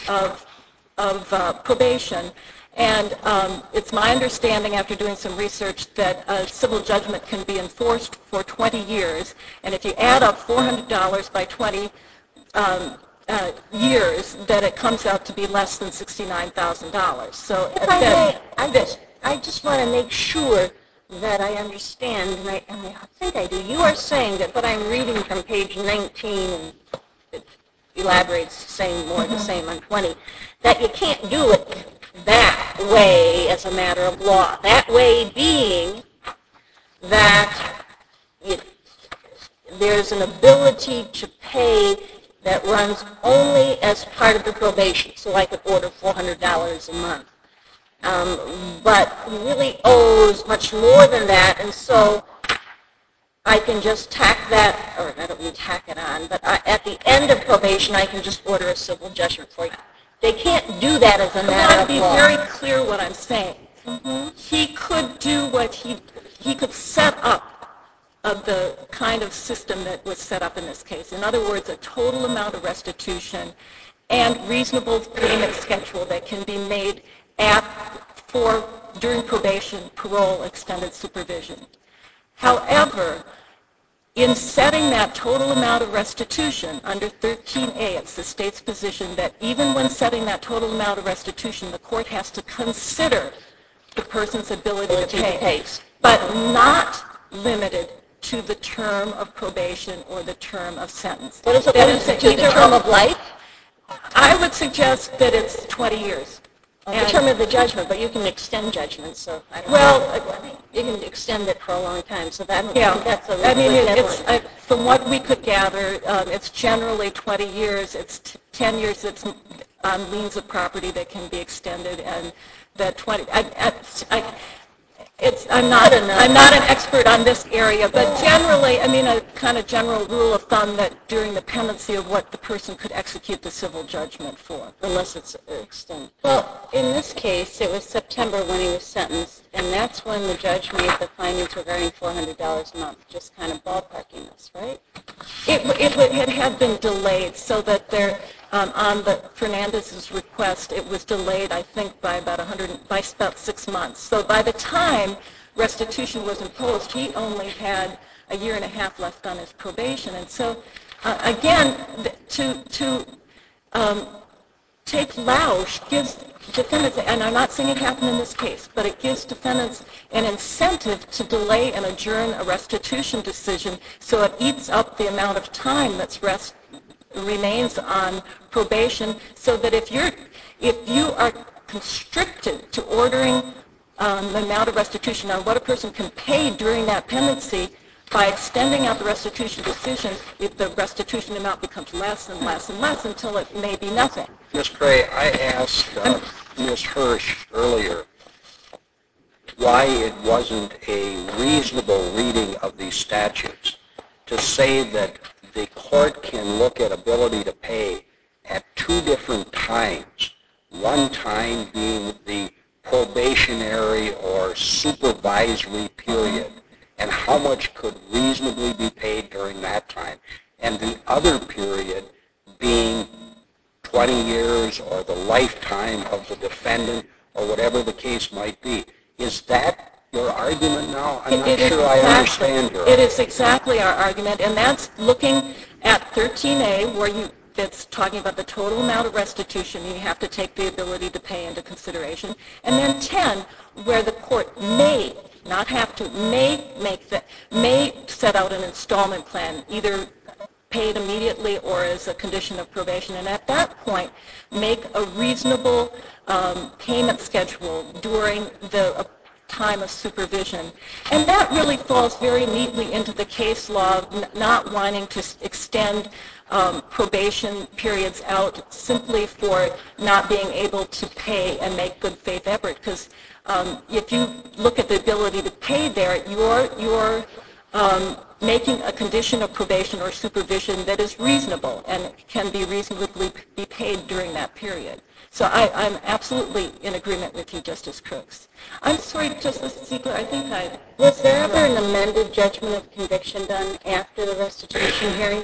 of probation. And it's my understanding, after doing some research, that a civil judgment can be enforced for 20 years. And if you add up $400 by 20 years, that it comes out to be less than $69,000. So if I may, I just want to make sure that I understand, and I think I do. You are saying that what I'm reading from page 19, and it elaborates saying more the same on 20, that you can't do it that way as a matter of law. That way being that there's an ability to pay that runs only as part of the probation. So I could order $400 a month. But he really owes much more than that, and so I can just tack that, or I don't mean tack it on, but at the end of probation I can just order a civil judgment for you. They can't do that as a matter of law. I want to be very clear what I'm saying. He could do what he could set up of the kind of system that was set up in this case. In other words, a total amount of restitution and reasonable payment schedule that can be made during probation, parole, extended supervision. However, in setting that total amount of restitution under 13A, it's the state's position that even when setting that total amount of restitution, the court has to consider the person's ability to pay, but not limited to the term of probation or the term of sentence. What is it, That is to the term of life? I would suggest that it's 20 years. The term of the judgment, but you can extend judgment, so I don't Well, know. You can extend it for a long time, so that, Yeah, that's a I mean, it's, deadline. from what we could gather, it's generally 20 years. It's 10 years that's on liens of property that can be extended, and that 20. I'm not an expert on this area, but generally, I mean, a kind of general rule of thumb that during the pendency of what the person could execute the civil judgment for, unless it's extended. Well, in this case, it was September when he was sentenced, and that's when the judge made the findings regarding $400 a month, just kind of ballparking this, right? It had been delayed so that there, on the Fernandez's request, it was delayed, I think, by about 6 months. So by the time restitution was imposed, he only had a year and a half left on his probation. And so, again, to take Lausch gives defendants, and I'm not saying it happened in this case, but it gives defendants an incentive to delay and adjourn a restitution decision so it eats up the amount of time that's remains on probation, so that if you are constricted to ordering the amount of restitution on what a person can pay during that pendency, by extending out the restitution decision, the restitution amount becomes less and less and less until it may be nothing. Ms. Gray, I asked Ms. Hirsch earlier why it wasn't a reasonable reading of these statutes to say that the court can look at ability to pay at two different times, one time being the probationary or supervisory period, and how much could reasonably be paid during that time, and the other period being 20 years or the lifetime of the defendant or whatever the case might be. Is that your argument now? I'm not sure I understand your argument. It is exactly our argument, and that's looking at 13A, where it's talking about the total amount of restitution. You have to take the ability to pay into consideration. And then 10, where the court may, not have to, may set out an installment plan, either paid immediately or as a condition of probation, and at that point make a reasonable payment schedule during the time of supervision. And that really falls very neatly into the case law of not wanting to extend probation periods out simply for not being able to pay and make good faith effort, because if you look at the ability to pay there, you're making a condition of probation or supervision that is reasonable and can be reasonably be paid during that period. So I'm absolutely in agreement with you, Justice Crooks. I'm sorry, Justice Ziegler, I think Was there ever an amended judgment of conviction done after the restitution hearing?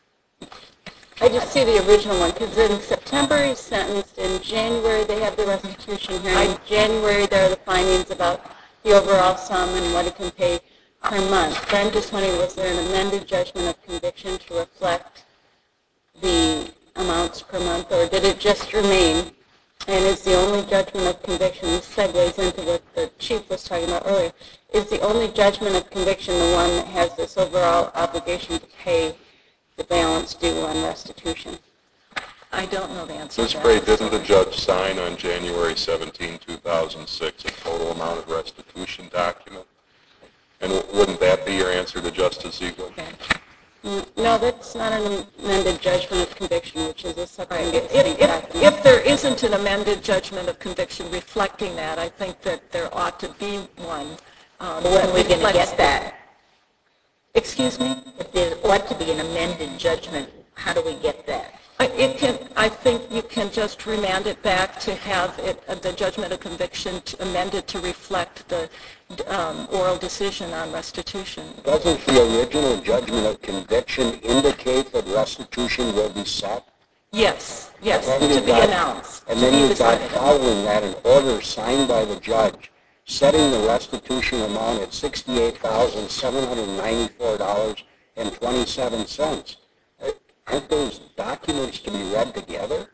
I just see the original one, because in September he's sentenced, in January they have the restitution hearing, in January there are the findings about the overall sum and what he can pay per month. But I'm just wondering, was there an amended judgment of conviction to reflect the amounts per month, or did it just remain? And is the only judgment of conviction, this segues into what the Chief was talking about earlier, is the only judgment of conviction the one that has this overall obligation to pay the balance due on restitution? I don't know the answer Ms. to Gray, that. didn't the judge sign on January 17, 2006 a total amount of restitution document? And wouldn't that be your answer to Justice Ziegler? Okay. No, that's not an amended judgment of conviction, which is a separate and distinct document. If there isn't an amended judgment of conviction reflecting that, I think that there ought to be one. When are we going to get that? Excuse me? If there ought to be an amended judgment, how do we get that? I think you can just remand it back to have the judgment of conviction amended to reflect the oral decision on restitution. Doesn't the original judgment of conviction indicate that restitution will be set? Yes, And then to be announced. And then you've got following that an order signed by the judge setting the restitution amount at $68,794 and 27 cents. Aren't those documents to be read together?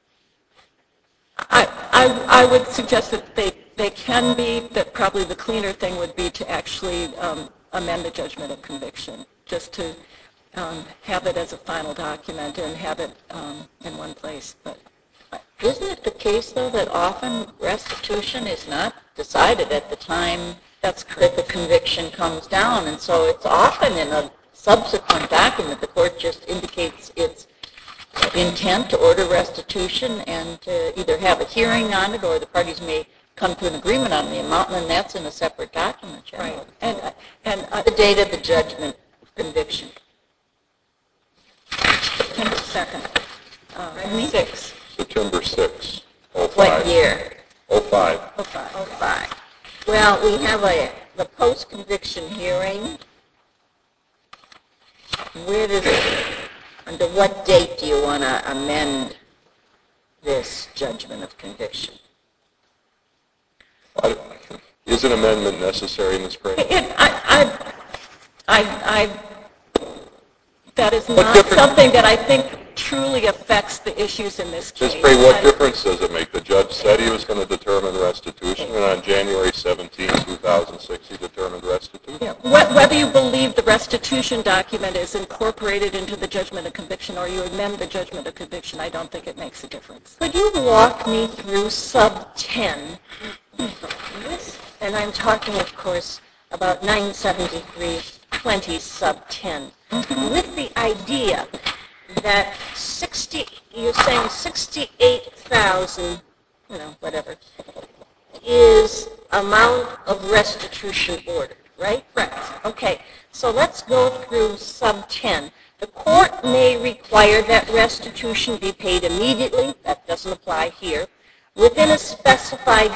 I would suggest that they can be, that probably the cleaner thing would be to actually amend the judgment of conviction, just to have it as a final document and have it in one place. But isn't it the case, though, that often restitution is not decided at the time that the conviction comes down, and so it's often in a subsequent document the court just indicates its intent to order restitution and to either have a hearing on it or the parties may come to an agreement on the amount, and that's in a separate document generally. right, and The date of the judgment of conviction. September 2nd, 6. September 6, 05. What year? 05. 05. Well, we have the post-conviction hearing. Where does it, under what date do you want to amend this judgment of conviction? Is an amendment necessary, Ms. Craig? That is not something that I think truly affects the issues in this case. Ms. Craig, what difference does it make? The judge said he was going to determine restitution, and on January 17, 2006, he determined restitution. Yeah. Whether you believe the restitution document is incorporated into the judgment of conviction or you amend the judgment of conviction, I don't think it makes a difference. Could you walk me through sub 10? And I'm talking, of course, about 973-20 sub 10. With the idea that you're saying 68,000, whatever, is amount of restitution ordered, right? Correct. Okay, so let's go through sub 10. The court may require that restitution be paid immediately, that doesn't apply here, within a specified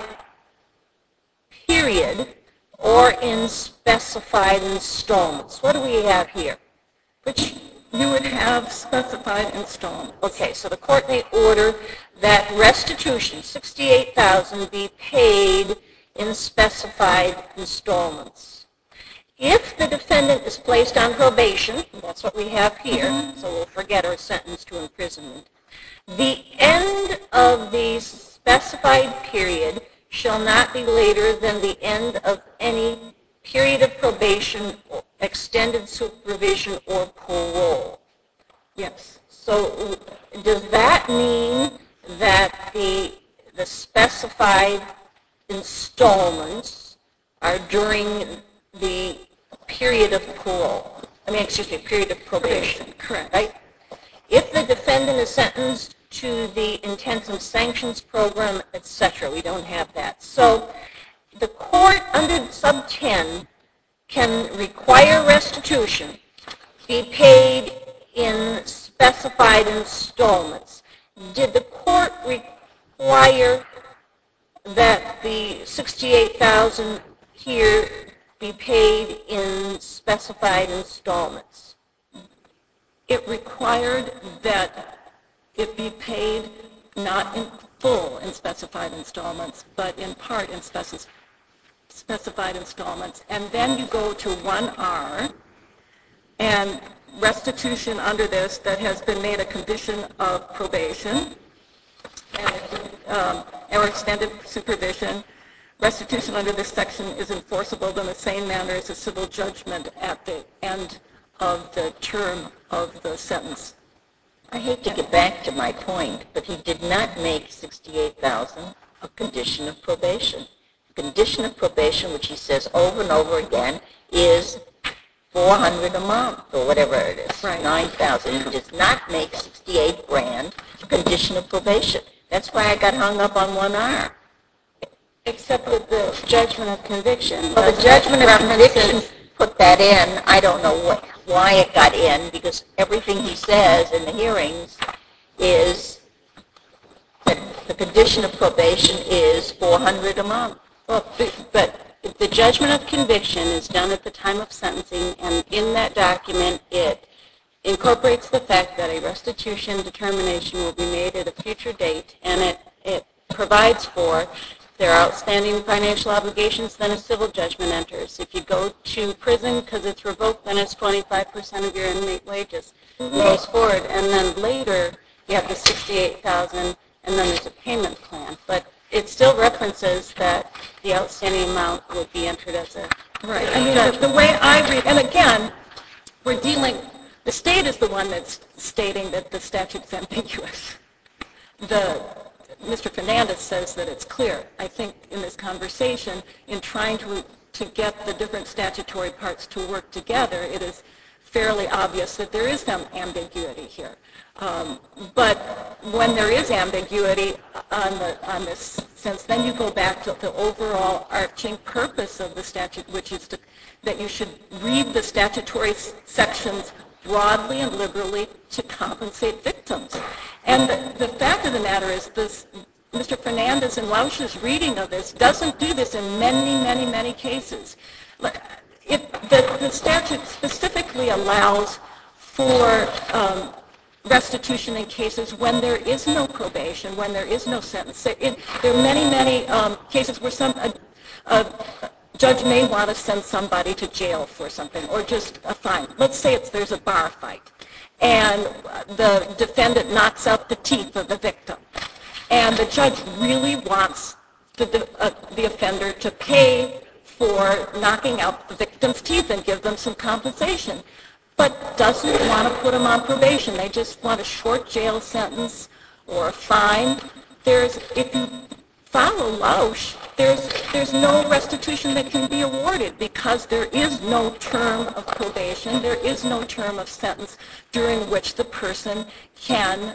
period or in specified installments. What do we have here? Which you would have specified installments. Okay, so the court may order that restitution, 68,000, be paid in specified installments. If the defendant is placed on probation, that's what we have here, so we'll forget our sentence to imprisonment, the end of the specified period shall not be later than the end of any period of probation, extended supervision, or parole. Yes. So does that mean that the specified installments are during the period of parole? Period of probation. Correct. Right? If the defendant is sentenced to the intensive sanctions program, etc., we don't have that. So the court under sub 10 can require restitution be paid in specified installments. Did the court require that the 68,000 here be paid in specified installments? It required that it be paid not in full in specified installments, but in part in specified installments. And then you go to 1R, and restitution under this that has been made a condition of probation or extended supervision. Restitution under this section is enforceable in the same manner as a civil judgment at the end of the term of the sentence. I hate to get back to my point, but he did not make 68,000 a condition of probation. The condition of probation, which he says over and over again, is $400 a month or whatever it is, Right. 9,000. He does not make 68 grand a condition of probation. That's why I got hung up on 1R. Except with the judgment of conviction. Well, the judgment of conviction put that in. I don't know why it got in, because everything he says in the hearings is that the condition of probation is $400 a month. Well, but the judgment of conviction is done at the time of sentencing, and in that document it incorporates the fact that a restitution determination will be made at a future date, and it provides for there are outstanding financial obligations, then a civil judgment enters. If you go to prison because it's revoked, then it's 25% of your inmate wages. It goes forward, and then later you have the $68,000, and then there's a payment plan. But it still references that the outstanding amount would be entered as a Right. I mean, the way I read, and again, we're dealing, the state is the one that's stating that the statute's ambiguous. Mr. Fernandez says that it's clear. I think in this conversation, in trying to get the different statutory parts to work together, it is fairly obvious that there is some ambiguity here. But when there is ambiguity on this sense, then you go back to the overall arching purpose of the statute, which is that you should read the statutory sections broadly and liberally to compensate victims. And the fact of the matter is this, Mr. Fernandez and Lausch's reading of this doesn't do this in many, many, many cases. The statute specifically allows for restitution in cases when there is no probation, when there is no sentence. There are many, many cases where a judge may want to send somebody to jail for something or just a fine. Let's say there's a bar fight and the defendant knocks out the teeth of the victim. And the judge really wants the offender to pay for knocking out the victim's teeth and give them some compensation, but doesn't want to put them on probation. They just want a short jail sentence or a fine. If you follow Lausch, there's no restitution that can be awarded because there is no term of probation, there is no term of sentence during which the person can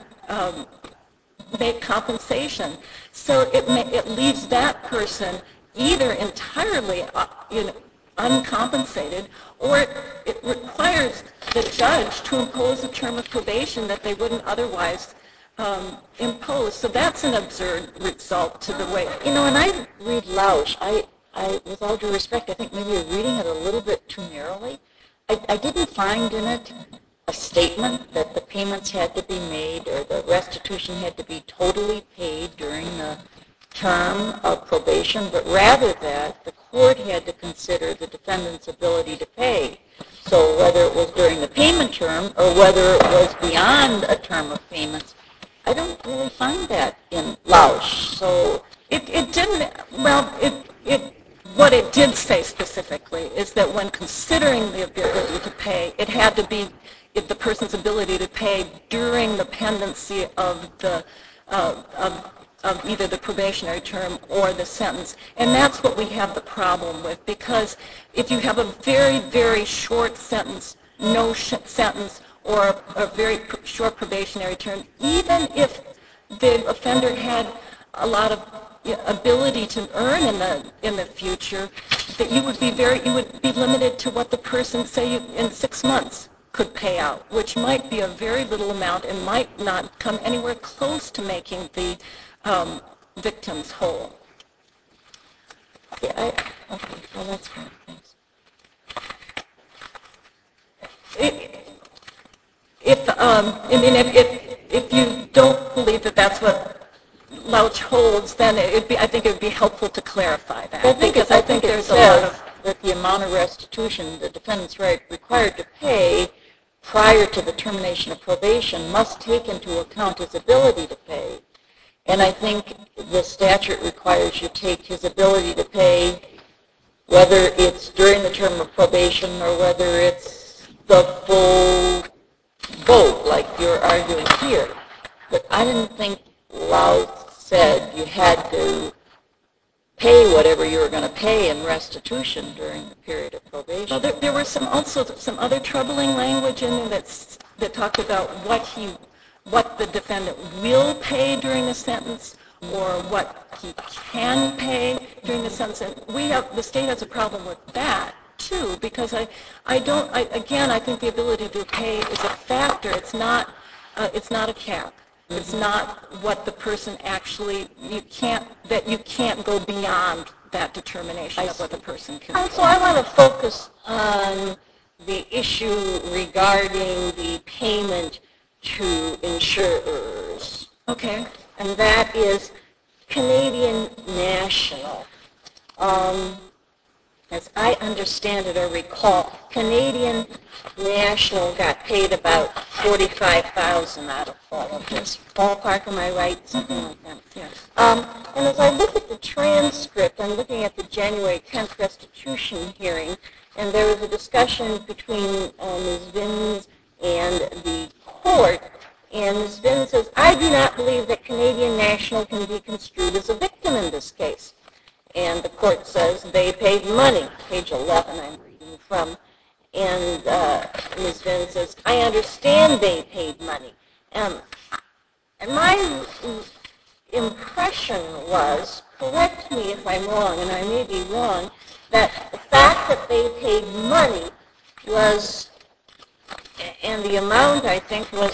make compensation. So it leaves that person either entirely uncompensated, or it requires the judge to impose a term of probation that they wouldn't otherwise impose. So that's an absurd result to the way. When I read Lausch, with all due respect, I think maybe you're reading it a little bit too narrowly. I didn't find in it a statement that the payments had to be made or the restitution had to be totally paid during the term of probation, but rather that the court had to consider the defendant's ability to pay. So whether it was during the payment term or whether it was beyond a term of payments, I don't really find that in Lausch. So it didn't, well, what it did say specifically is that when considering the ability to pay, it had to be the person's ability to pay during the pendency of either the probationary term or the sentence. And that's what we have the problem with, because if you have a very, very short sentence, no sentence, or a very short probationary term, even if the offender had a lot of ability to earn in the future, that you would be limited to what the person, say, in 6 months could pay out, which might be a very little amount and might not come anywhere close to making the victims whole. okay, well that's fine, thanks. If you don't believe that that's what Lausch holds, then I think it would be helpful to clarify that. I think there's a lot of that the amount of restitution the defendant's required to pay prior to the termination of probation must take into account his ability to pay. And I think the statute requires you take his ability to pay, whether it's during the term of probation or whether it's the full vote, like you're arguing here. But I didn't think Lausch said you had to pay whatever you were going to pay in restitution during the period of probation. Well, there were also some other troubling language in there that talked about what the defendant will pay during the sentence or what he can pay during the sentence. And the state has a problem with that too, because I think the ability to pay is a factor. It's not a cap. It's not what the person actually, you can't go beyond that determination of what the person can pay. So I want to focus on the issue regarding the payment to insurers. Okay. And that is, Canadian National, as I understand it or recall, Canadian National got paid about $45,000 out of all of this. Ballpark, am I right? Something like that. Yes. And as I look at the transcript, I'm looking at the January 10th restitution hearing, and there was a discussion between Ms. Vins and the court, and Ms. Vins says, I do not believe that Canadian National can be construed as a victim in this case. And the court says they paid money, page 11 I'm reading from, and Ms. Vins says, I understand they paid money. And my impression was, correct me if I'm wrong, and I may be wrong, that the fact that they paid money was, and the amount I think was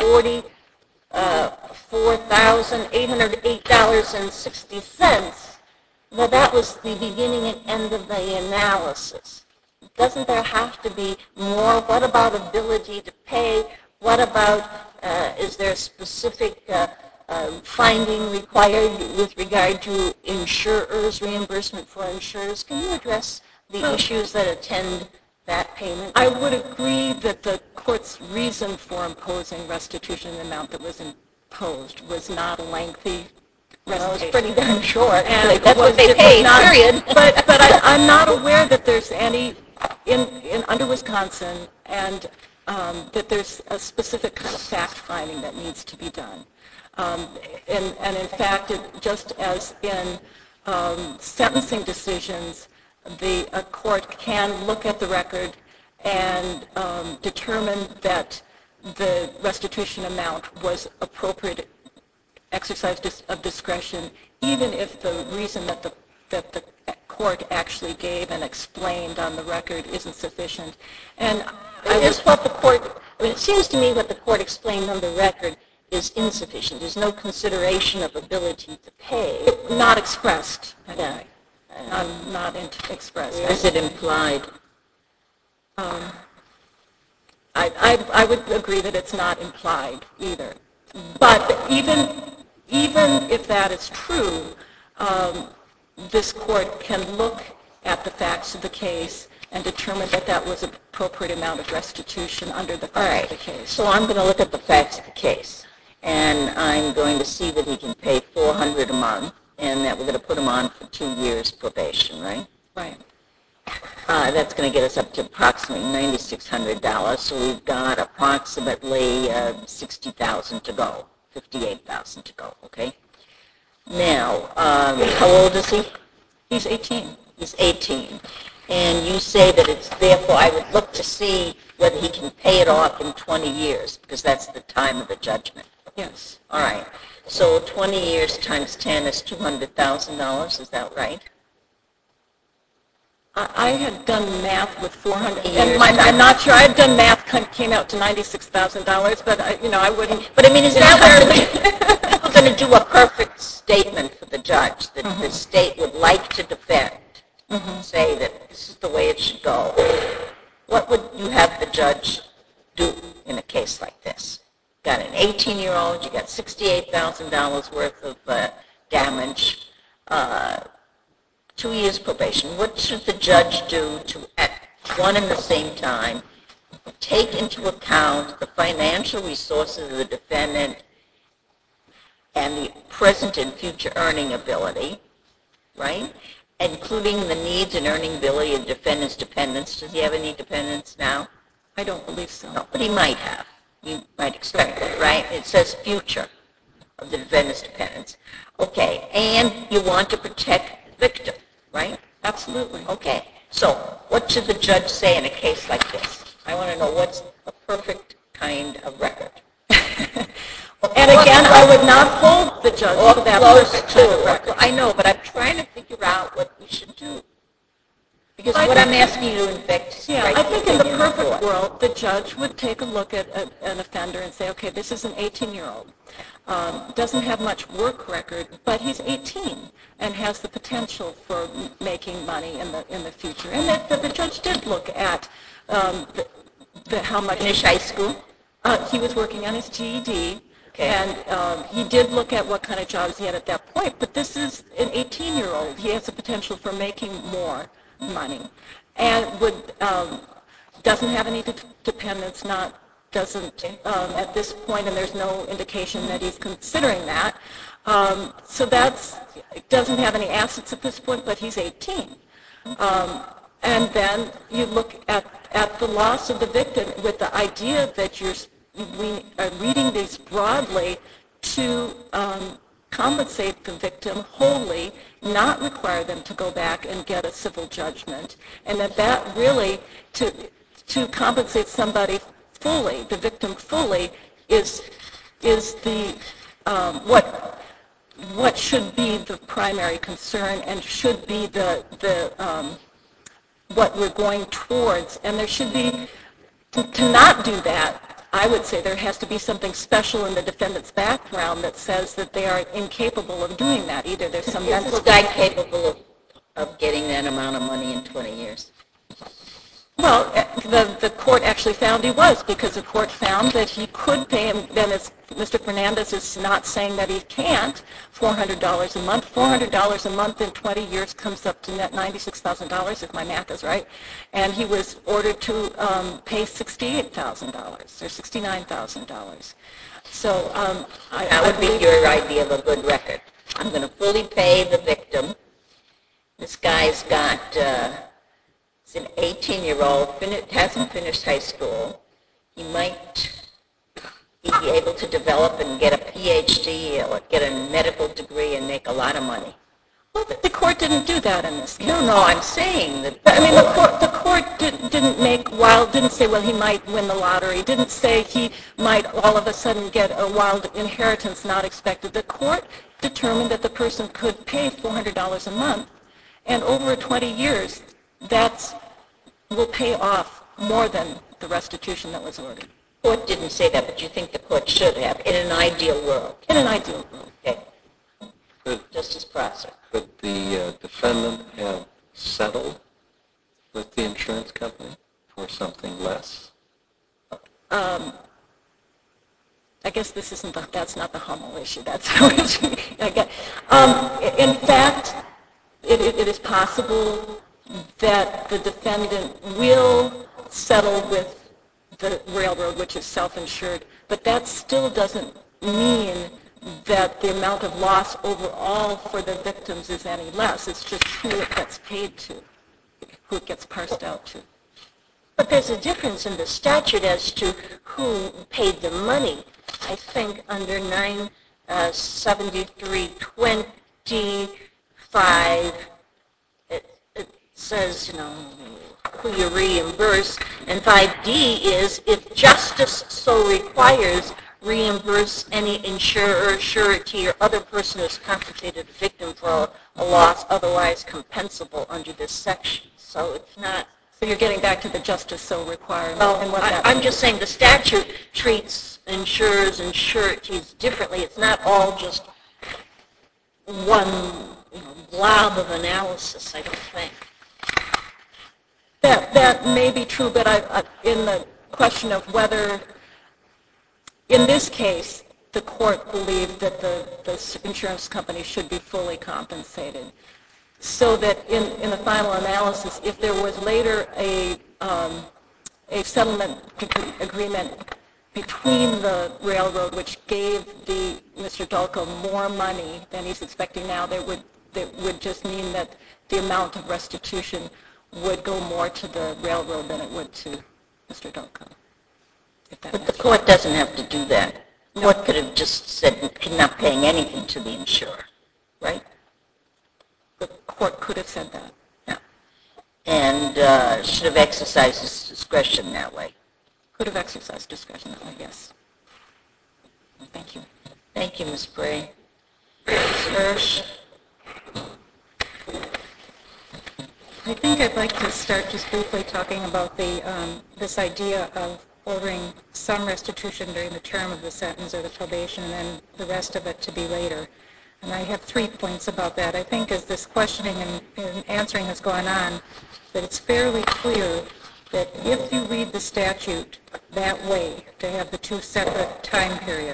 $44,808.60, well, that was the beginning and end of the analysis. Doesn't there have to be more? What about ability to pay? What about, is there a specific finding required with regard to insurers, reimbursement for insurers? Can you address the issues that attend that payment? I would agree that the court's reason for imposing restitution, the amount that was imposed, was not a lengthy Well, restitution. it's pretty darn short. And That's what they it was paid, not- period. But I'm not aware that there's any, in under Wisconsin, and that there's a specific kind of fact-finding that needs to be done. And in fact, just as in sentencing decisions, a court can look at the record and determine that the restitution amount was appropriate exercise of discretion, even if the reason that the court actually gave and explained on the record isn't sufficient. And it seems to me what the court explained on the record is insufficient. There's no consideration of ability to pay. not expressed. Yeah. Not expressed. Is it implied? I would agree that it's not implied either. But even if that is true, this court can look at the facts of the case and determine that that was an appropriate amount of restitution under the facts of the case. So I'm going to look at the facts of the case, and I'm going to see that he can pay $400 a month, and that we're going to put him on for 2 years probation, right? Right. That's going to get us up to approximately $9,600. So we've got approximately $60,000 to go, $58,000 to go. Okay. Now, how old is he? He's 18. He's 18. And you say that it's therefore I would look to see whether he can pay it off in 20 years because that's the time of the judgment. Yes. All right. So 20 years times 10 is $200,000. Is that right? I had done math with 400, Years. and I'm not sure. I've done math, came out to $96,000, but I wouldn't. But I mean, is that where we're going to do a perfect statement for the judge that the state would like to defend, say that this is the way it should go? What would you have the judge do in a case like this? Got an 18-year-old, you got $68,000 worth of damage, 2 years probation. What should the judge do to, at one and the same time, take into account the financial resources of the defendant and the present and future earning ability, right? Including the needs and earning ability of the defendant's dependents. Does he have any dependents now? I don't believe so. No, but he might have. You might expect it, right? It says future of the defendant's dependents. Okay, and you want to protect the victim, right? Absolutely. Okay, so what should the judge say in a case like this? I want to know what's a perfect kind of record. And again, I would not hold the judge to that perfect kind of record. I know, but I'm trying to figure out what we should do. Because what I'm asking you, in fact, Yeah, right I think in the thing perfect thought. world, the judge would take a look at an offender and say, okay, this is an 18-year-old. Doesn't have much work record, but he's 18 and has the potential for making money in the future. And the judge did look at how much... Finish high school? He was working on his GED. And he did look at what kind of jobs he had at that point, but this is an 18-year-old. He has the potential for making more money, and doesn't have any dependents, doesn't at this point, and there's no indication that he's considering that. So doesn't have any assets at this point, but he's 18. And then you look at the loss of the victim with the idea that we are reading these broadly to compensate the victim wholly, not require them to go back and get a civil judgment, and that really to compensate somebody fully, the victim fully, is the what should be the primary concern and should be the what we're going towards. And there should be, to not do that, I would say there has to be something special in the defendant's background that says that they are incapable of doing that. Either there's some Is mental... this guy capable of getting that amount of money in 20 years? Well, the court actually found he was, because the court found that he could pay him. Then as Mr. Fernandez is not saying that he can't, $400 a month. $400 a month in 20 years comes up to net $96,000, if my math is right. And he was ordered to pay $68,000 or $69,000. So that would be your idea of a good record. I'm going to fully pay the victim. This guy's got... He's an 18-year-old, hasn't finished high school. He might be able to develop and get a PhD or get a medical degree and make a lot of money. Well, the court didn't do that in this case. No, I'm saying that... I mean, the court didn't say, well, he might win the lottery, didn't say he might all of a sudden get a wild inheritance not expected. The court determined that the person could pay $400 a month, and over 20 years, will pay off more than the restitution that was ordered. The court didn't say that, but you think the court should have, in an ideal world. In an ideal world. Okay. Justice Prosser. Could the defendant have settled with the insurance company for something less? I guess that's not the Hummel issue. That's in fact, it is possible that the defendant will settle with the railroad, which is self-insured, but that still doesn't mean that the amount of loss overall for the victims is any less. It's just who it gets paid to, who it gets parsed out to. But there's a difference in the statute as to who paid the money. I think under 97325, it says, who you reimburse. And 5D is, if justice so requires, reimburse any insurer, surety, or other person who's compensated the victim for a loss otherwise compensable under this section. So it's not... So you're getting back to the justice so requirement. Well, and what that I'm means. just saying the statute treats insurers and sureties differently. It's not all just one blob of analysis, I don't think. That may be true, but in the question of whether, in this case, the court believed that the insurance company should be fully compensated, so that in the final analysis, if there was later a settlement agreement between the railroad, which gave Mr. Dulko more money than he's expecting now, that would just mean that the amount of restitution would go more to the railroad than it would to Mr. Dulko. But the court doesn't have to do that. The court could have just said not paying anything to the insurer, right? The court could have said that. Yeah. And should have exercised its discretion that way. Could have exercised discretion that way, yes. Thank you. Thank you, Ms. Bray. Ms. Hirsch. I think I'd like to start just briefly talking about this idea of ordering some restitution during the term of the sentence or the probation and then the rest of it to be later. And I have 3 points about that. I think as this questioning and answering has gone on, that it's fairly clear that if you read the statute that way, to have the 2 separate time periods,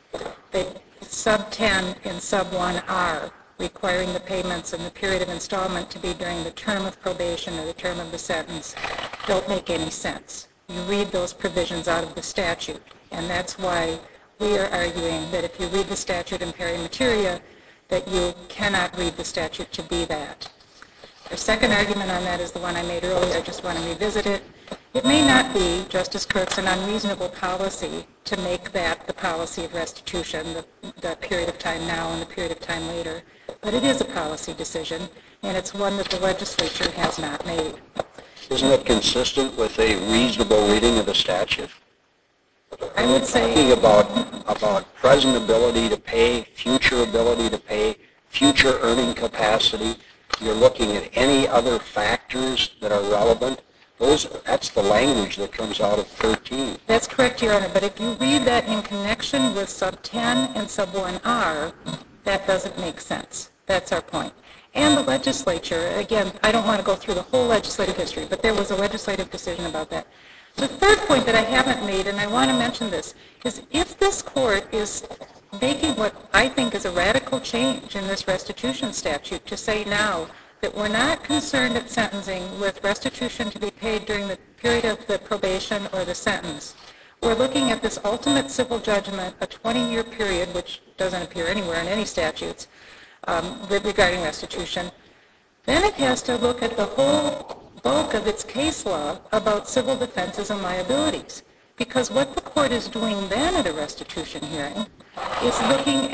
that sub 10 and sub 1R, requiring the payments and the period of installment to be during the term of probation or the term of the sentence, don't make any sense. You read those provisions out of the statute, and that's why we are arguing that if you read the statute in peri materia, that you cannot read the statute to be that. Our second argument on that is the one I made earlier. I just want to revisit it. It may not be, Justice Crooks, an unreasonable policy to make that the policy of restitution, the period of time now and the period of time later, but it is a policy decision, and it's one that the legislature has not made. Isn't it consistent with a reasonable reading of the statute? I would say... Thinking about present ability to pay, future ability to pay, future earning capacity, you're looking at any other factors that are relevant. That's the language that comes out of 13. That's correct, Your Honor, but if you read that in connection with sub 10 and sub 1R, that doesn't make sense. That's our point. And the legislature, again, I don't want to go through the whole legislative history, but there was a legislative decision about that. The third point that I haven't made, and I want to mention this, is if this court is making what I think is a radical change in this restitution statute to say now that we're not concerned at sentencing with restitution to be paid during the period of the probation or the sentence. We're looking at this ultimate civil judgment, a 20-year period, which doesn't appear anywhere in any statutes regarding restitution. Then it has to look at the whole bulk of its case law about civil defenses and liabilities. Because what the court is doing then at a restitution hearing is looking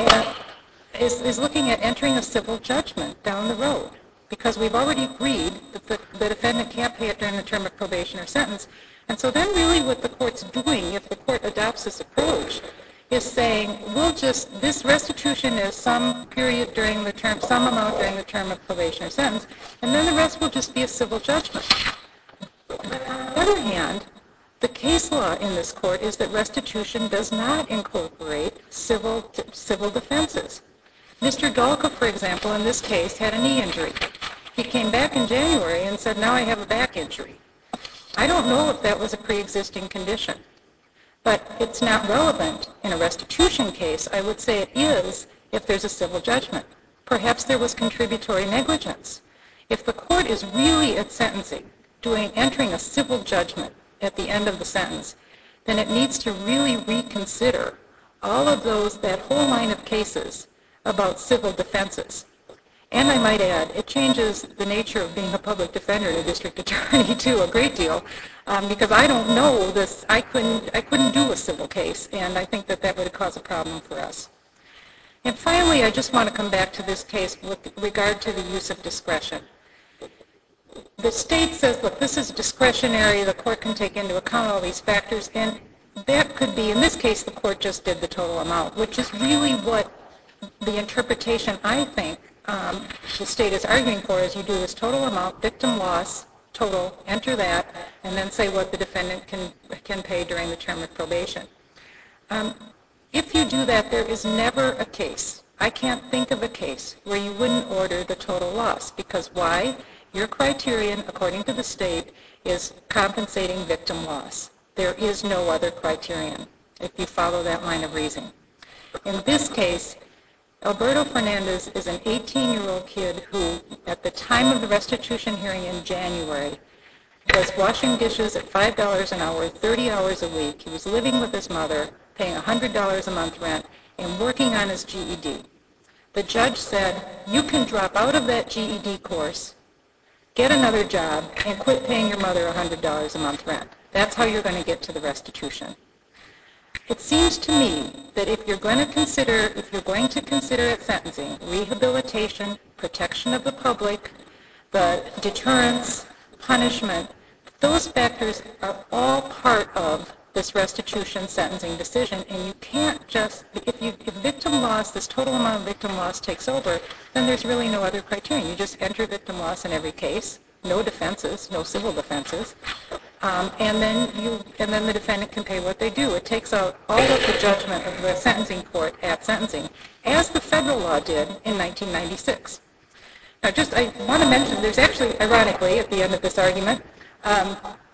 at entering a civil judgment down the road. Because we've already agreed that the defendant can't pay it during the term of probation or sentence. And so then really what the court's doing, if the court adopts this approach, is saying, this restitution is some period during the term, some amount during the term of probation or sentence, and then the rest will just be a civil judgment. But on the other hand, the case law in this court is that restitution does not incorporate civil defenses. Mr. Dolka, for example, in this case, had a knee injury. He came back in January and said, now I have a back injury. I don't know if that was a pre-existing condition, but it's not relevant in a restitution case. I would say it is if there's a civil judgment. Perhaps there was contributory negligence. If the court is really at sentencing, entering a civil judgment at the end of the sentence, then it needs to really reconsider all of that whole line of cases about civil defenses. And I might add, it changes the nature of being a public defender and a district attorney too a great deal, because I don't know this. I couldn't do a civil case, and I think that would cause a problem for us. And finally, I just want to come back to this case with regard to the use of discretion. The state says, look, this is discretionary. The court can take into account all these factors, and that could be, in this case, the court just did the total amount, which is really what the interpretation, I think, the state is arguing for is you do this total amount, victim loss, total, enter that, and then say what the defendant can pay during the term of probation. If you do that, there is never a case. I can't think of a case where you wouldn't order the total loss, because why? Your criterion, according to the state, is compensating victim loss. There is no other criterion if you follow that line of reasoning. In this case, Alberto Fernandez is an 18-year-old kid who, at the time of the restitution hearing in January, was washing dishes at $5 an hour, 30 hours a week. He was living with his mother, paying $100 a month rent, and working on his GED. The judge said, you can drop out of that GED course, get another job, and quit paying your mother $100 a month rent. That's how you're going to get to the restitution. It seems to me that if you're going to consider at sentencing rehabilitation, protection of the public, the deterrence, punishment, those factors are all part of this restitution sentencing decision, and you can't just, if victim loss, this total amount of victim loss takes over, then there's really no other criterion. You just enter victim loss in every case, no defenses, no civil defenses, and then the defendant can pay what they do. It takes out all of the judgment of the sentencing court at sentencing, as the federal law did in 1996. Now, I want to mention, there's actually, ironically, at the end of this argument,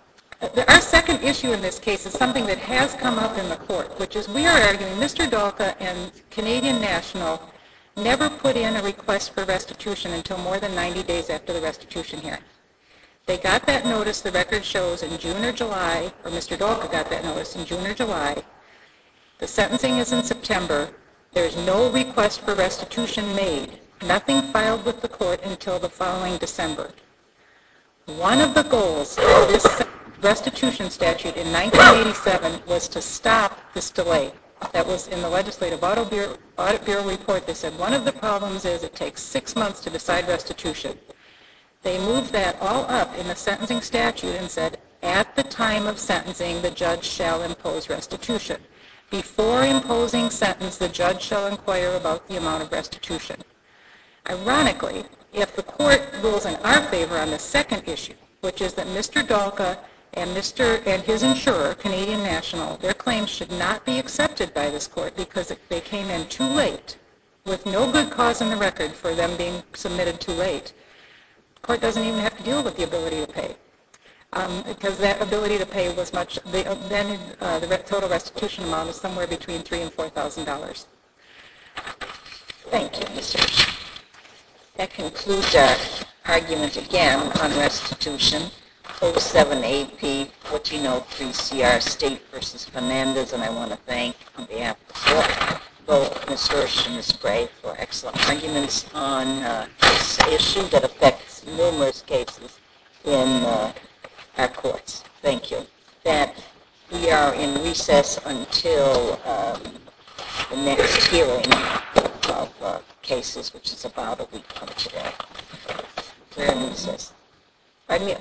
Our second issue in this case is something that has come up in the court, which is we are arguing Mr. Dalka and Canadian National never put in a request for restitution until more than 90 days after the restitution hearing. They got that notice, the record shows, in June or July, or Mr. Dalka got that notice in June or July. The sentencing is in September. There's no request for restitution made, nothing filed with the court until the following December. One of the goals of this restitution statute in 1987 was to stop this delay. That was in the Legislative Audit Bureau report. They said one of the problems is it takes 6 months to decide restitution. They moved that all up in the sentencing statute and said, at the time of sentencing, the judge shall impose restitution. Before imposing sentence, the judge shall inquire about the amount of restitution. Ironically, if the court rules in our favor on the second issue, which is that Mr. Dalka and his insurer, Canadian National, their claims should not be accepted by this court because they came in too late, with no good cause in the record for them being submitted too late, the court doesn't even have to deal with the ability to pay. Because that ability to pay was the total restitution amount is somewhere between $3,000 and $4,000. Thank you, Ms. Hirsch. That concludes our argument again on restitution. 07AP 1403CR State versus Fernandez, and I want to thank, on behalf of the court, both Ms. Hirsch and Ms. Gray for excellent arguments on this issue that affects numerous cases in our courts. Thank you. That we are in recess until the next hearing of cases, which is about a week from today. We're in recess. Pardon me?